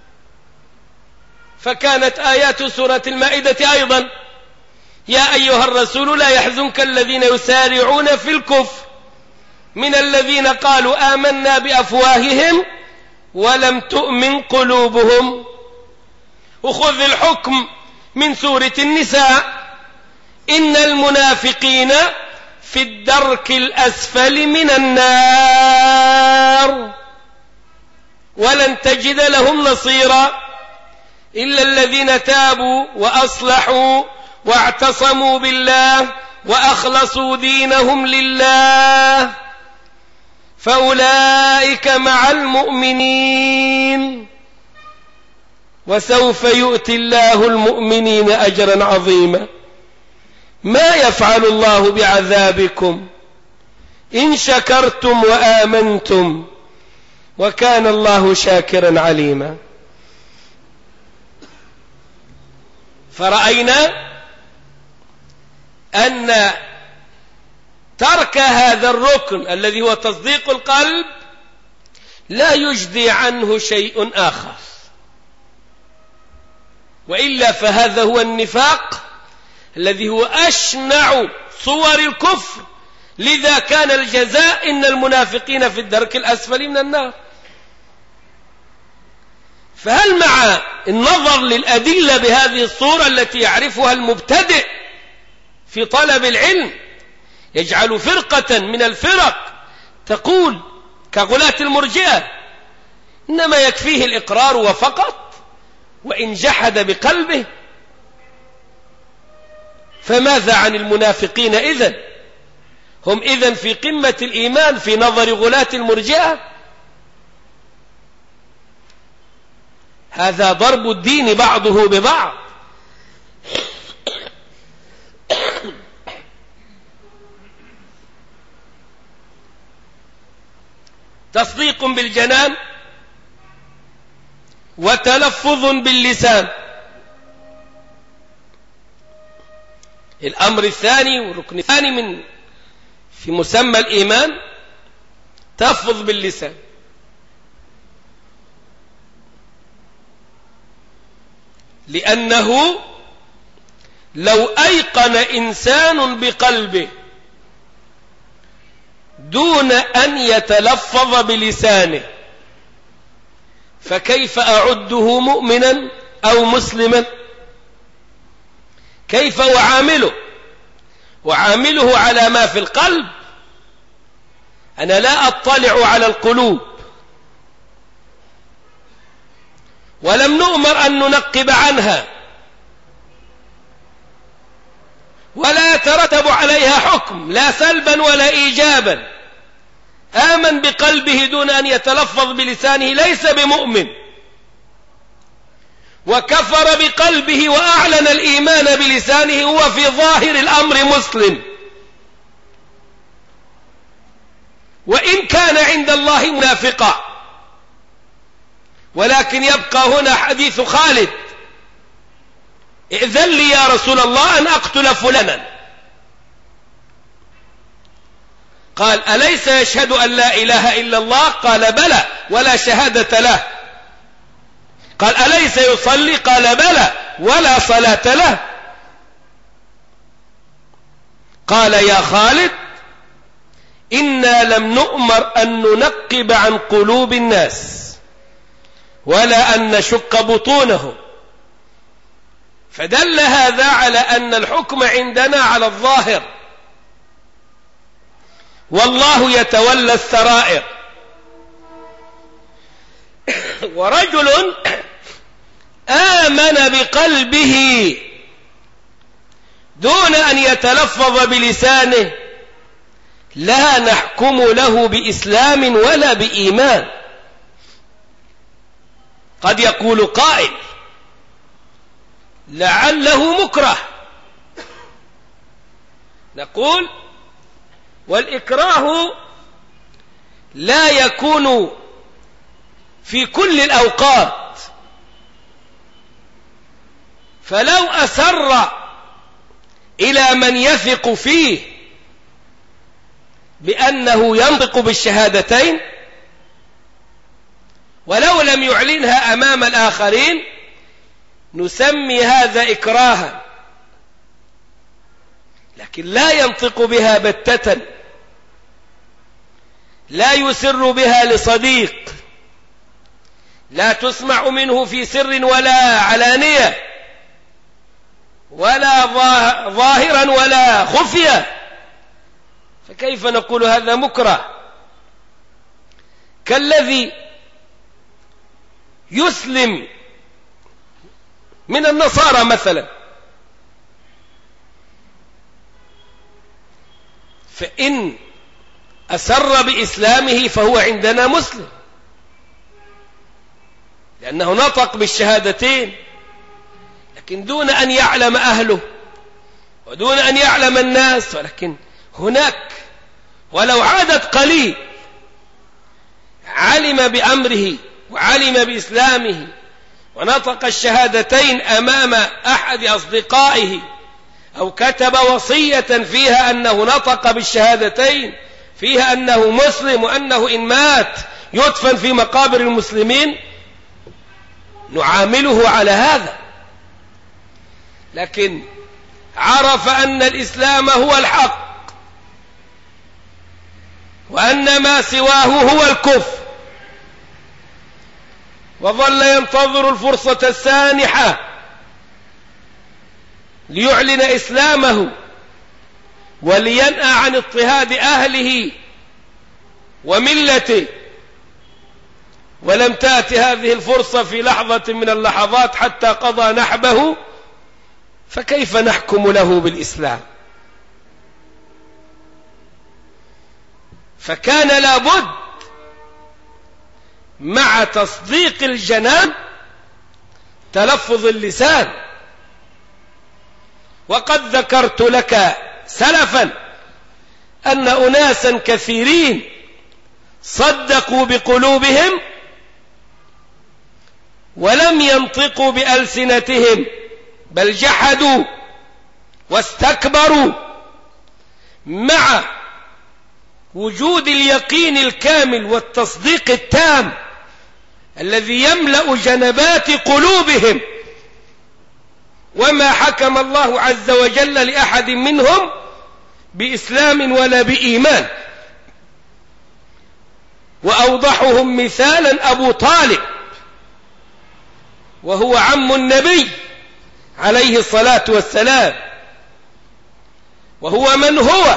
فكانت آيات سورة المائدة أيضا: يا أيها الرسول لا يحزنك الذين يسارعون في الكفر من الذين قالوا آمنا بأفواههم ولم تؤمن قلوبهم. وخذ الحكم من سورة النساء: إن المنافقين في الدرك الأسفل من النار ولن تجد لهم نصيرا إلا الذين تابوا وأصلحوا واعتصموا بالله وأخلصوا دينهم لله فأولئك مع المؤمنين وسوف يؤتي الله المؤمنين أجرا عظيما. ما يفعل الله بعذابكم إن شكرتم وآمنتم وكان الله شاكرا عليما. فرأينا أن ترك هذا الركن الذي هو تصديق القلب لا يجدي عنه شيء آخر، وإلا فهذا هو النفاق الذي هو أشنع صور الكفر. لذا كان الجزاء: إن المنافقين في الدرك الأسفل من النار. فهل مع النظر للأدلة بهذه الصورة التي يعرفها المبتدئ في طلب العلم يجعل فرقة من الفرق تقول كغلاة المرجئة إنما يكفيه الإقرار وفقط وإن جحد بقلبه؟ فماذا عن المنافقين إذن؟ هم إذن في قمة الإيمان في نظر غلاة المرجئة؟ هذا ضرب الدين بعضه ببعض. تصديق بالجنان وتلفظ باللسان. الأمر الثاني والركن الثاني من في مسمى الإيمان تلفظ باللسان. لأنه لو أيقن إنسان بقلبه دون أن يتلفظ بلسانه فكيف أعده مؤمنا أو مسلما؟ كيف وعامله على ما في القلب؟ أنا لا أطلع على القلوب ولم نؤمر أن ننقب عنها ولا يترتب عليها حكم لا سلبا ولا إيجابا. آمن بقلبه دون أن يتلفظ بلسانه ليس بمؤمن، وكفر بقلبه وأعلن الإيمان بلسانه هو في ظاهر الأمر مسلم، وإن كان عند الله منافقا. ولكن يبقى هنا حديث خالد: ائذن لي يا رسول الله أن أقتل فلانا. قال: أليس يشهد أن لا إله إلا الله؟ قال: بلى ولا شهادة له. قال: أليس يصلي؟ قال: بلى ولا صلاة له. قال: يا خالد، إنا لم نؤمر أن ننقب عن قلوب الناس ولا أن نشق بطونهم. فدل هذا على أن الحكم عندنا على الظاهر، والله يتولى السرائر. ورجل آمن بقلبه دون أن يتلفظ بلسانه لا نحكم له بإسلام ولا بإيمان. قد يقول قائل: لعله مكره. نقول: والإكراه لا يكون في كل الأوقات. فلو أسر إلى من يثق فيه بأنه ينطق بالشهادتين ولو لم يعلنها أمام الآخرين نسمي هذا إكراها، لكن لا ينطق بها بتة، لا يسر بها لصديق، لا تسمع منه في سر ولا علانية، ولا ظاهرا ولا خفية، فكيف نقول هذا مكره؟ كالذي يسلم من النصارى مثلا، فإن أسر بإسلامه فهو عندنا مسلم، لأنه نطق بالشهادتين، لكن دون أن يعلم أهله ودون أن يعلم الناس. ولكن هناك ولو عدد قليل علم بأمره وعلم بإسلامه ونطق الشهادتين أمام أحد أصدقائه أو كتب وصية فيها أنه نطق بالشهادتين، فيها أنه مسلم وأنه إن مات يدفن في مقابر المسلمين، نعامله على هذا. لكن عرف أن الإسلام هو الحق وأن ما سواه هو الكفر، وظل ينتظر الفرصة السانحة ليعلن إسلامه ولينأى عن اضطهاد أهله وملته، ولم تأتي هذه الفرصة في لحظة من اللحظات حتى قضى نحبه، فكيف نحكم له بالإسلام؟ فكان لابد مع تصديق الجنان تلفظ اللسان. وقد ذكرت لك سلفا أن أناسا كثيرين صدقوا بقلوبهم ولم ينطقوا بألسنتهم، بل جحدوا واستكبروا مع وجود اليقين الكامل والتصديق التام الذي يملأ جنبات قلوبهم. وما حكم الله عز وجل لأحد منهم بإسلام ولا بإيمان. وأوضحهم مثالا أبو طالب، وهو عم النبي عليه الصلاة والسلام، وهو من هو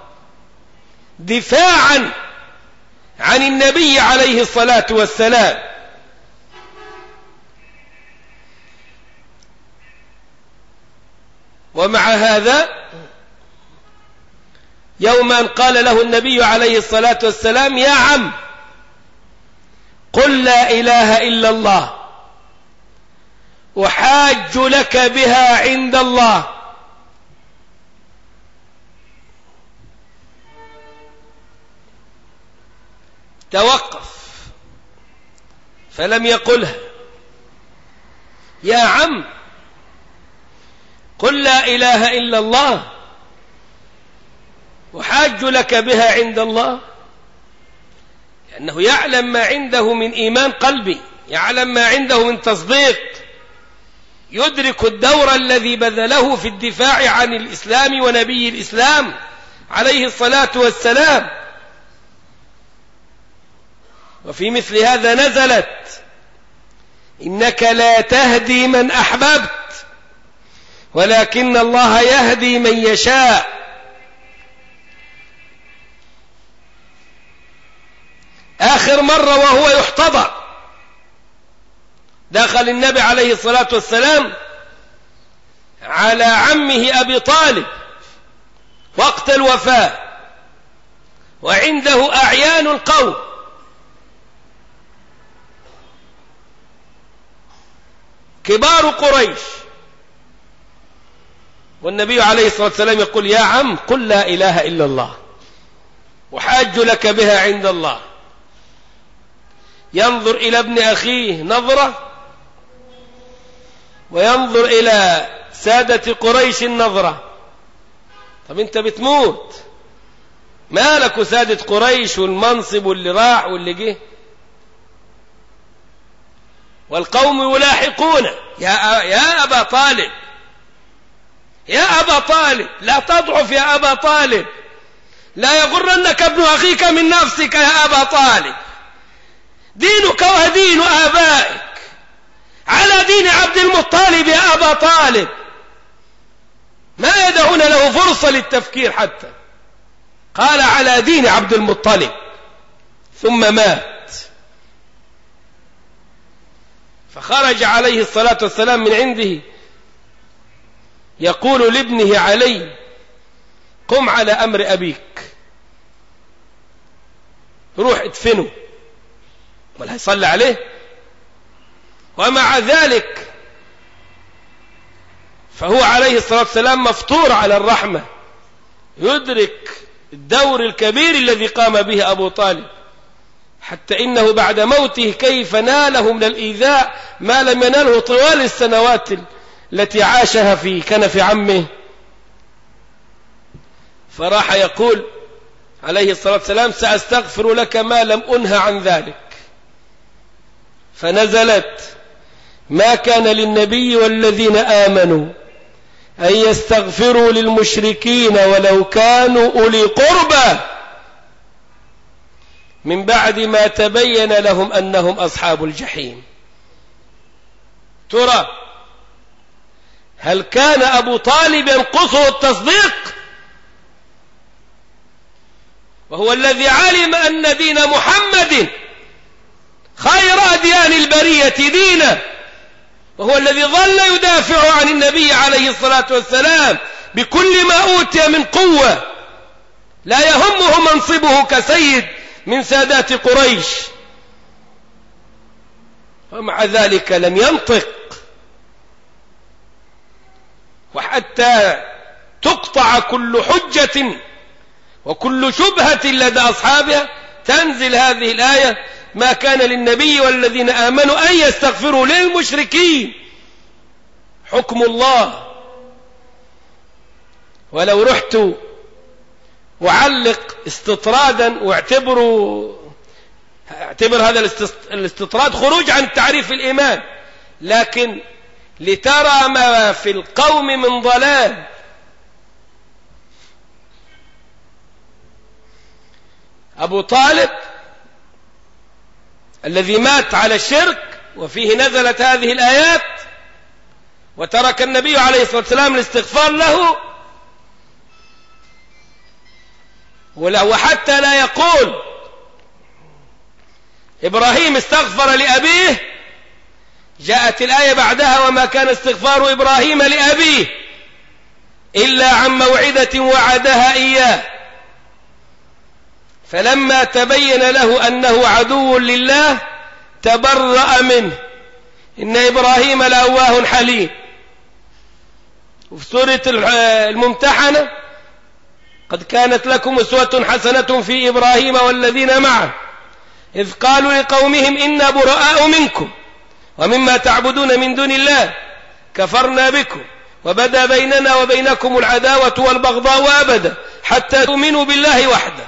دفاعا عن النبي عليه الصلاة والسلام. ومع هذا يوما قال له النبي عليه الصلاة والسلام: يا عم، قل لا إله إلا الله أحاج لك بها عند الله. توقف فلم يقلها. يا عم، قل لا إله إلا الله أحاج لك بها عند الله، لأنه يعلم ما عنده من إيمان قلبي، يعلم ما عنده من تصديق، يدرك الدور الذي بذله في الدفاع عن الإسلام ونبي الإسلام عليه الصلاة والسلام. وفي مثل هذا نزلت: إنك لا تهدي من أحببت ولكن الله يهدي من يشاء. آخر مرة وهو يحتضر دخل النبي عليه الصلاة والسلام على عمه أبي طالب وقت الوفاة، وعنده أعيان القوم، كبار قريش، والنبي عليه الصلاة والسلام يقول: يا عم، قل لا إله إلا الله أحاج لك بها عند الله. ينظر إلى ابن أخيه نظرة، وينظر إلى سادة قريش نظرة. طب أنت بتموت، مالك سادة قريش والمنصب واللي راح واللي جه؟ والقوم يلاحقون: يا أبا طالب، يا أبا طالب، لا تضعف يا أبا طالب، لا يغرنك ابن أخيك من نفسك يا أبا طالب، دينك ودين آبائك على دين عبد المطلب يا أبا طالب. ما يدعون له فرصة للتفكير حتى. قال: على دين عبد المطلب، ثم مات. فخرج عليه الصلاة والسلام من عنده يقول لابنه علي: قم على أمر أبيك، روح ادفنه، ولا يصلي عليه. ومع ذلك فهو عليه الصلاة والسلام مفطور على الرحمة، يدرك الدور الكبير الذي قام به أبو طالب، حتى إنه بعد موته كيف ناله من الإيذاء ما لم يناله طوال السنوات التي عاشها في كنف عمه. فراح يقول عليه الصلاة والسلام: سأستغفر لك ما لم أنه عن ذلك. فنزلت: ما كان للنبي والذين آمنوا أن يستغفروا للمشركين ولو كانوا أولي قربى من بعد ما تبين لهم أنهم أصحاب الجحيم. ترى هل كان أبو طالب ينقصه التصديق وهو الذي علم أن دين محمد خير أديان البرية دينا، وهو الذي ظل يدافع عن النبي عليه الصلاة والسلام بكل ما أوتي من قوة، لا يهمه منصبه كسيد من سادات قريش، ومع ذلك لم ينطق، وحتى تقطع كل حجة وكل شبهة لدى أصحابها تنزل هذه الآية: ما كان للنبي والذين آمنوا أن يستغفروا للمشركين، حكم الله. ولو رحت وعلق استطرادا واعتبر هذا الاستطراد خروج عن تعريف الإيمان، لكن لترى ما في القوم من ضلال. أبو طالب الذي مات على الشرك وفيه نزلت هذه الآيات، وترك النبي عليه الصلاة والسلام الاستغفار له، وحتى لا يقول إبراهيم استغفر لأبيه، جاءت الآية بعدها: وما كان استغفار إبراهيم لأبيه إلا عن موعدة وعدها إياه، فلما تبين له أنه عدو لله تبرأ منه. إن إبراهيم لأواه حليم. وفي سورة الممتحنة قد كانت لكم أسوة حسنة في إبراهيم والذين معه إذ قالوا لقومهم إنا براء منكم ومما تعبدون من دون الله كفرنا بكم وبدا بيننا وبينكم العداوة والبغضاء أبدا حتى تؤمنوا بالله وحده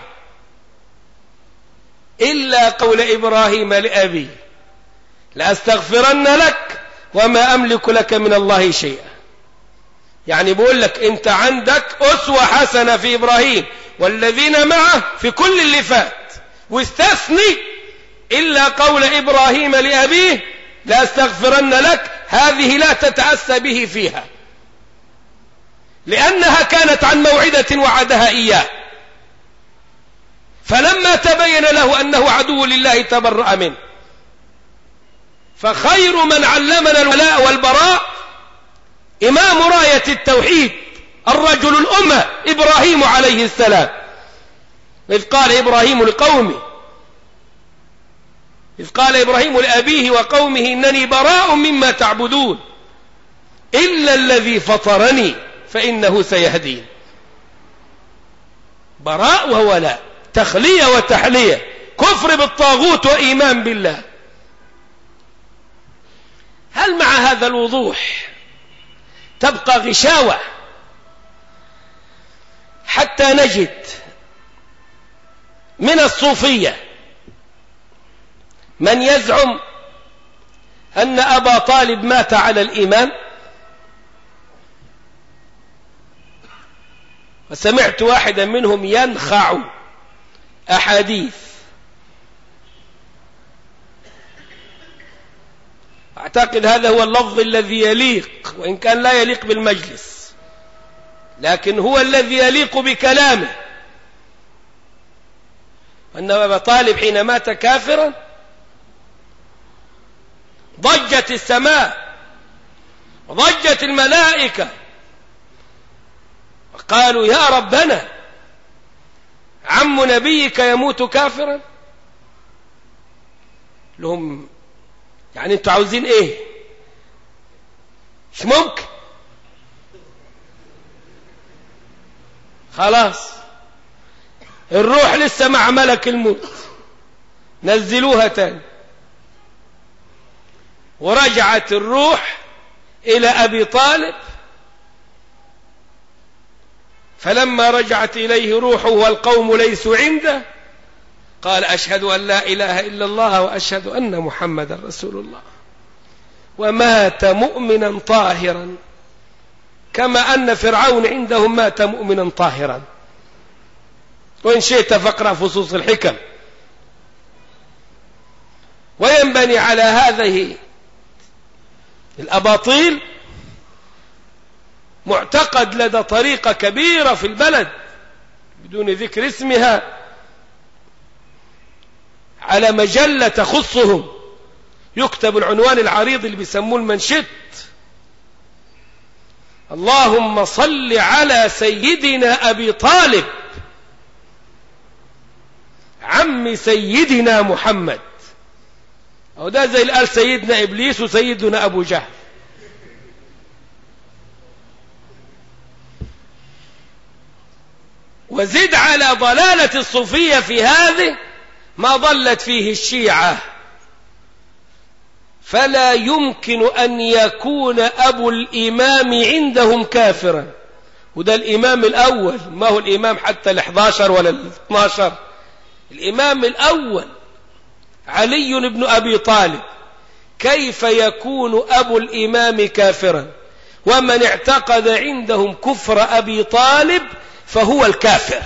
إلا قول إبراهيم لأبيه لأستغفرن لك وما أملك لك من الله شيئا. يعني بقول لك أنت عندك أسوة حسنة في إبراهيم والذين معه في كل اللي فات، واستثني إلا قول إبراهيم لأبيه لأستغفرن لك، هذه لا تتأسى به فيها لأنها كانت عن موعدة وعدها إياه. فلما تبين له أنه عدو لله تبرأ منه. فخير من علمنا الولاء والبراء إمام راية التوحيد الرجل الأمة إبراهيم عليه السلام، إذ قال إبراهيم لأبيه وقومه إنني براء مما تعبدون إلا الذي فطرني فإنه سيهدين. براء وولاء، تخلية وتحلية، كفر بالطاغوت وإيمان بالله. هل مع هذا الوضوح تبقى غشاوة حتى نجد من الصوفية من يزعم أن أبا طالب مات على الإيمان؟ وسمعت واحدا منهم ينخع أحاديث، أعتقد هذا هو اللفظ الذي يليق، وإن كان لا يليق بالمجلس، لكن هو الذي يليق بكلامه، أن أبا طالب حين مات كافرا ضجت السماء وضجت الملائكة وقالوا يا ربنا عم نبيك يموت كافرا. لهم يعني انتوا عاوزين ايه؟ مش ممكن، خلاص الروح لسه مع ملك الموت، نزلوها تاني. ورجعت الروح إلى أبي طالب، فلما رجعت إليه روحه والقوم ليسوا عنده قال أشهد أن لا إله إلا الله وأشهد أن محمد رسول الله. ومات مؤمنا طاهرا كما أن فرعون عندهم مات مؤمنا طاهرا. وإن شئت فاقرأ فصوص الحكم. وينبني على هذه الأباطيل معتقد لدى طريقة كبيرة في البلد بدون ذكر اسمها على مجلة تخصهم، يكتب العنوان العريض اللي بيسموه المنشط: اللهم صل على سيدنا أبي طالب عم سيدنا محمد. أو ده زي اللي قال سيدنا إبليس وسيدنا أبو جهل. وزد على ضلالة الصوفية في هذه ما ضلت فيه الشيعة، فلا يمكن أن يكون أبو الإمام عندهم كافرا. وده الإمام الأول، ما هو الإمام حتى ال11 ولا ال12، الإمام الأول علي بن أبي طالب. كيف يكون أبو الإمام كافرا؟ ومن اعتقد عندهم كفر أبي طالب فهو الكافر،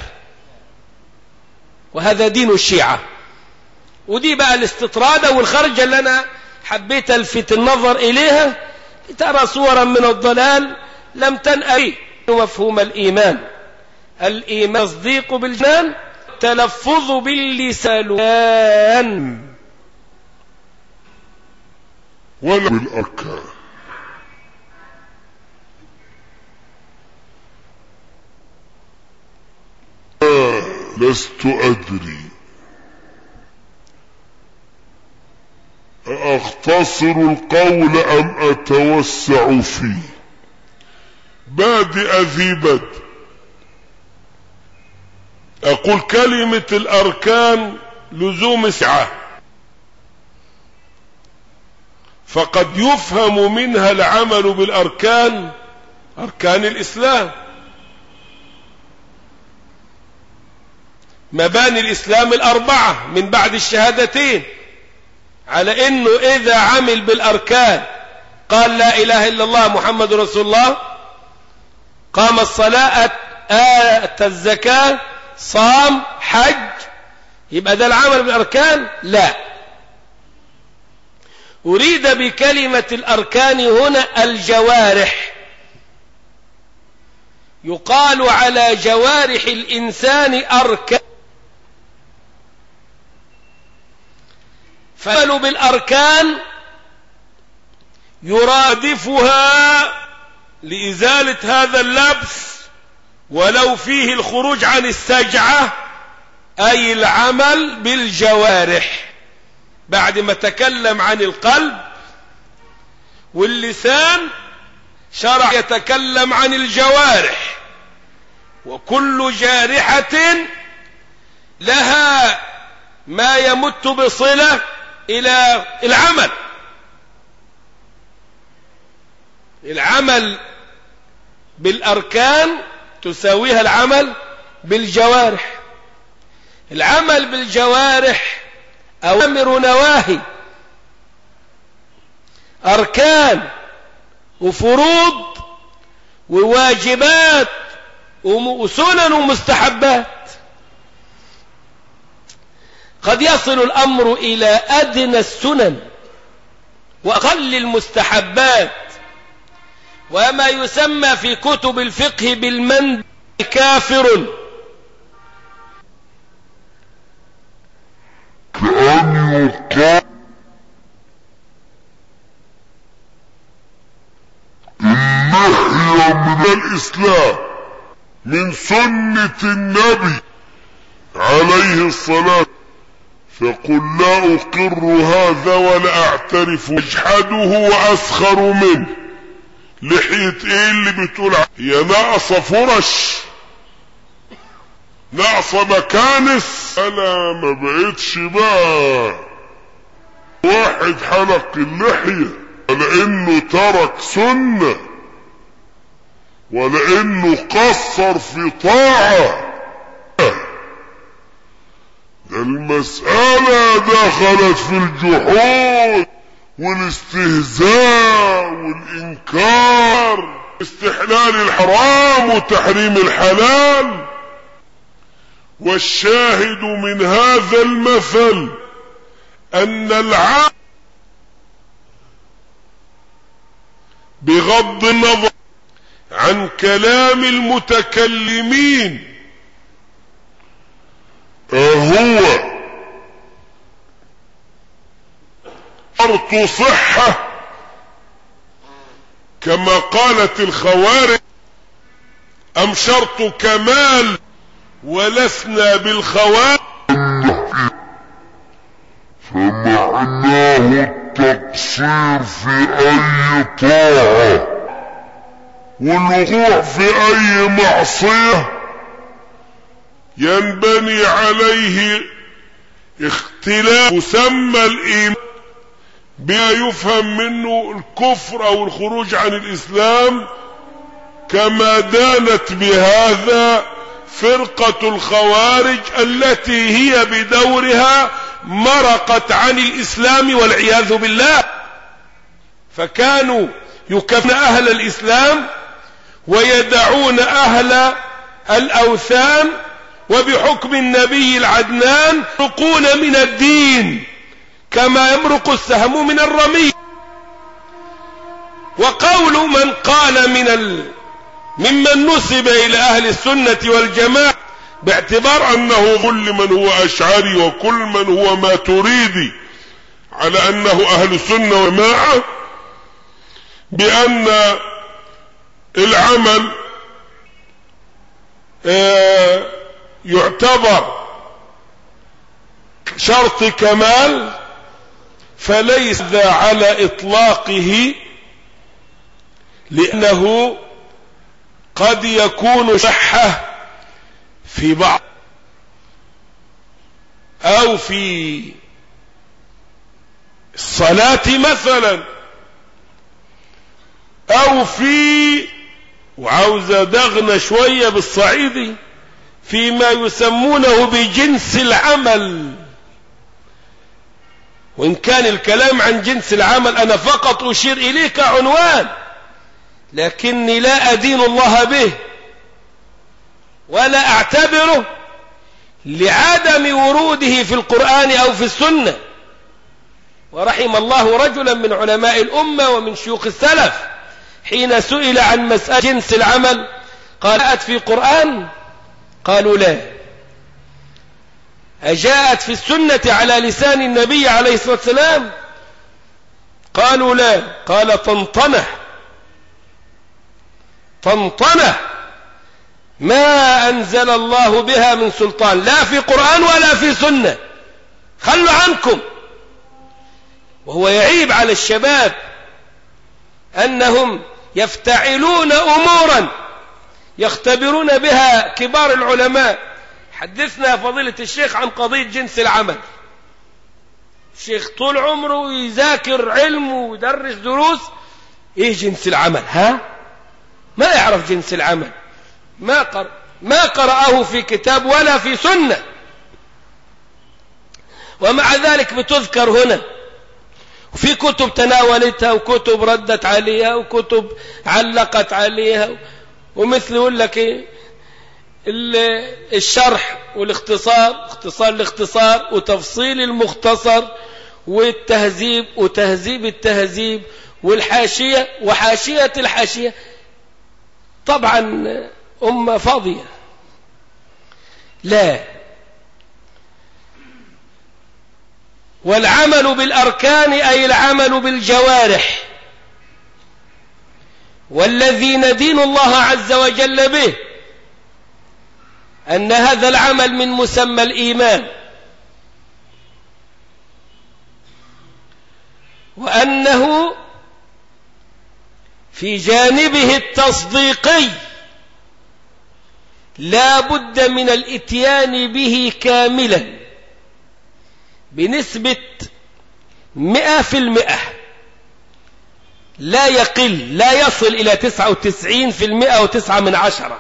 وهذا دين الشيعة. ودي بقى الاستطرادة والخرجة اللي أنا حبيت ألفت النظر إليها لترى صورا من الضلال لم تنأي مفهوم الإيمان. الإيمان تصديق بالجنان، تلفظ باللسان ولا بالأركان. لست أدري أختصر القول أم أتوسع فيه. بادئ ذي بدء أقول كلمة الأركان لزوم سعة، فقد يفهم منها العمل بالأركان، أركان الإسلام، مباني الإسلام الأربعة من بعد الشهادتين، على إنه إذا عمل بالأركان قال لا إله إلا الله محمد رسول الله، قام الصلاة، آتى الزكاة، صام، حج، يبقى ده العمل بالأركان؟ لا، أريد بكلمة الأركان هنا الجوارح. يقال على جوارح الإنسان أركان، فعمل بالأركان يرادفها لإزالة هذا اللبس ولو فيه الخروج عن السجعة، أي العمل بالجوارح. بعد ما تكلم عن القلب واللسان شرع يتكلم عن الجوارح، وكل جارحة لها ما يمت بصلة إلى العمل بالأركان تساويها العمل بالجوارح. العمل بالجوارح أوامر نواهي، أركان وفروض وواجبات وسنن ومستحبات. قد يصل الأمر إلى أدنى السنن وأقل المستحبات، وما يسمى في كتب الفقه بالمندب كافر، كأن يقال اللحية من الإسلام، من سنة النبي عليه الصلاة، فقل لا أقر هذا ولا أعترف، أجحده وأسخر منه. لحية إيه اللي بتقول؟ هي ناقصة فرش، ناقصة مكانس. أنا ما بقيتش بقى واحد حلق اللحية لأنه ترك سنة ولأنه قصر في طاعة. المسألة دخلت في الجحود والاستهزاء والإنكار، استحلال الحرام وتحريم الحلال. والشاهد من هذا المثل أن العام بغض النظر عن كلام المتكلمين هو شرط صحة كما قالت الخوارج، أم شرط كمال ولسنا بالخوارج؟ فمعناه التقصير في أي طاعة والوقوع في أي معصية ينبني عليه اختلاف مسمى الإيمان بما يفهم منه الكفر أو الخروج عن الإسلام، كما دانت بهذا فرقة الخوارج التي هي بدورها مرقت عن الإسلام والعياذ بالله. فكانوا يكفرون أهل الإسلام ويدعون أهل الأوثان، وبحكم النبي العدنان يمرقون من الدين كما يمرق السهم من الرمي. وقول من قال ممن نسب إلى أهل السنة والجماعة باعتبار أنه كل من هو أشعري وكل من هو ماتريدي على أنه أهل سنة وجماعة، بأن العمل يعتبر شرط كمال فليس ذا على إطلاقه، لأنه قد يكون صحة في بعض أو في الصلاة مثلا، أو في، وعاوز دغن شوية بالصعيدي، فيما يسمونه بجنس العمل. وإن كان الكلام عن جنس العمل أنا فقط أشير إليه كعنوان، لكني لا أدين الله به ولا أعتبره لعدم وروده في القرآن أو في السنة. ورحم الله رجلا من علماء الأمة ومن شيوخ السلف حين سئل عن مسألة جنس العمل قال: جاءت في القرآن؟ قالوا لا. أجاءت في السنة على لسان النبي عليه الصلاة والسلام؟ قالوا لا. قال: طنطنة ما أنزل الله بها من سلطان، لا في قرآن ولا في سنة، خلوا عنكم. وهو يعيب على الشباب أنهم يفتعلون أمورا يختبرون بها كبار العلماء. حدثنا فضيلة الشيخ عن قضية جنس العمل. الشيخ طول عمره يذاكر علم ويدرس دروس، ايه جنس العمل؟ ما يعرف جنس العمل، ما قرأه في كتاب ولا في سنة، ومع ذلك بتذكر هنا، وفي كتب تناولتها وكتب ردت عليها وكتب علقت عليها. ومثل يقول لك ايه الشرح والاختصار، اختصار الاختصار وتفصيل المختصر والتهذيب وتهذيب التهذيب والحاشية وحاشية الحاشية. طبعا أمة فاضية. لا، والعمل بالأركان أي العمل بالجوارح، والذي ندين الله عز وجل به أن هذا العمل من مسمى الإيمان، وأنه في جانبه التصديقي لا بد من الاتيان به كاملا بنسبة 100%، لا يقل، لا يصل إلى 99% و9،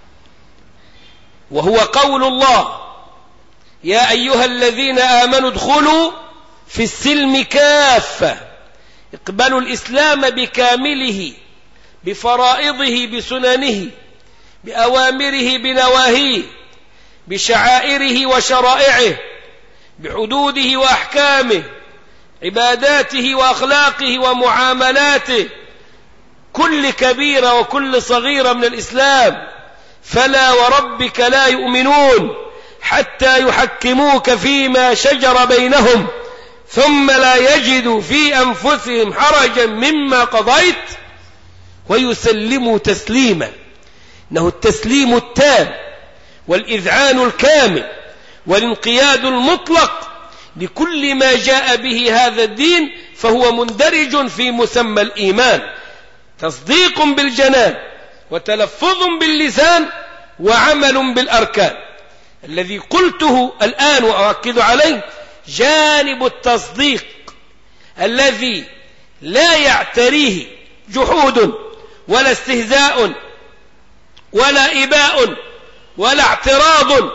وهو قول الله: يا أيها الذين آمنوا ادخلوا في السلم كافة. اقبلوا الإسلام بكامله، بفرائضه بسننه، بأوامره بنواهيه، بشعائره وشرائعه، بحدوده وأحكامه، عباداته وأخلاقه ومعاملاته، كل كبيرة وكل صغيرة من الإسلام. فلا وربك لا يؤمنون حتى يحكموك فيما شجر بينهم ثم لا يجدوا في أنفسهم حرجا مما قضيت ويسلموا تسليما. إنه التسليم التام والإذعان الكامل والانقياد المطلق لكل ما جاء به هذا الدين، فهو مندرج في مسمى الإيمان، تصديق بالجنان وتلفظ باللسان وعمل بالأركان. الذي قلته الآن وأؤكد عليه جانب التصديق الذي لا يعتريه جحود ولا استهزاء ولا إباء ولا اعتراض.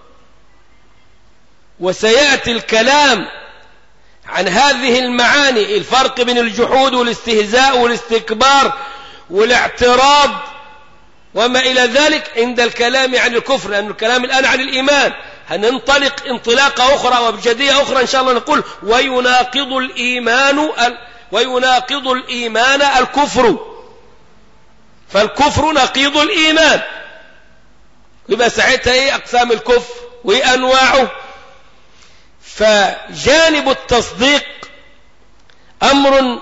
وسيأتي الكلام عن هذه المعاني، الفرق بين الجحود والاستهزاء والاستكبار والاعتراض وما إلى ذلك عند الكلام عن الكفر، لأن الكلام الآن عن الإيمان. هننطلق انطلاقة أخرى وبجدية أخرى إن شاء الله، نقول ويناقض الإيمان الكفر، فالكفر نقيض الإيمان. يبقى ساعتها إيه أقسام الكفر وإيه أنواعه؟ فجانب التصديق أمر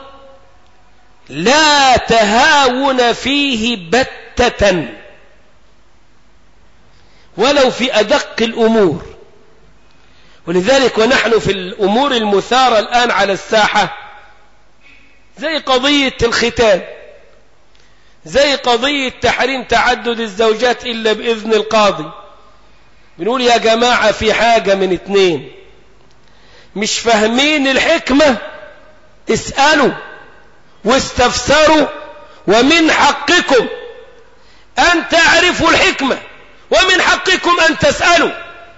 لا تهاون فيه بتة، ولو في أدق الأمور. ولذلك ونحن في الأمور المثارة الآن على الساحة، زي قضية الختان، زي قضية تحريم تعدد الزوجات إلا بإذن القاضي، بنقول يا جماعة في حاجة من اتنين، مش فاهمين الحكمة اسألوا واستفسروا، ومن حقكم أن تعرفوا الحكمة ومن حقكم أن تسألوا.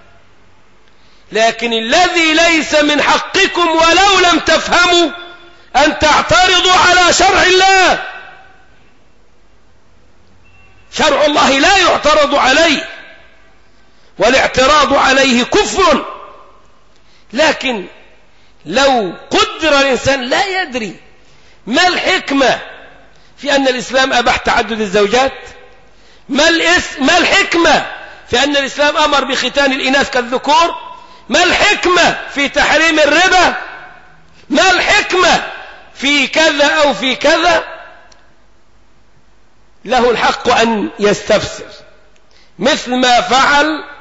لكن الذي ليس من حقكم ولو لم تفهموا أن تعترضوا على شرع الله. شرع الله لا يعترض عليه، والاعتراض عليه كفر. لكن لو قدر الإنسان لا يدري ما الحكمة في أن الإسلام أباح تعدد الزوجات، ما الحكمة في أن الإسلام أمر بختان الإناث كالذكور، ما الحكمة في تحريم الربا، ما الحكمة في كذا أو في كذا، له الحق أن يستفسر، مثل ما فعل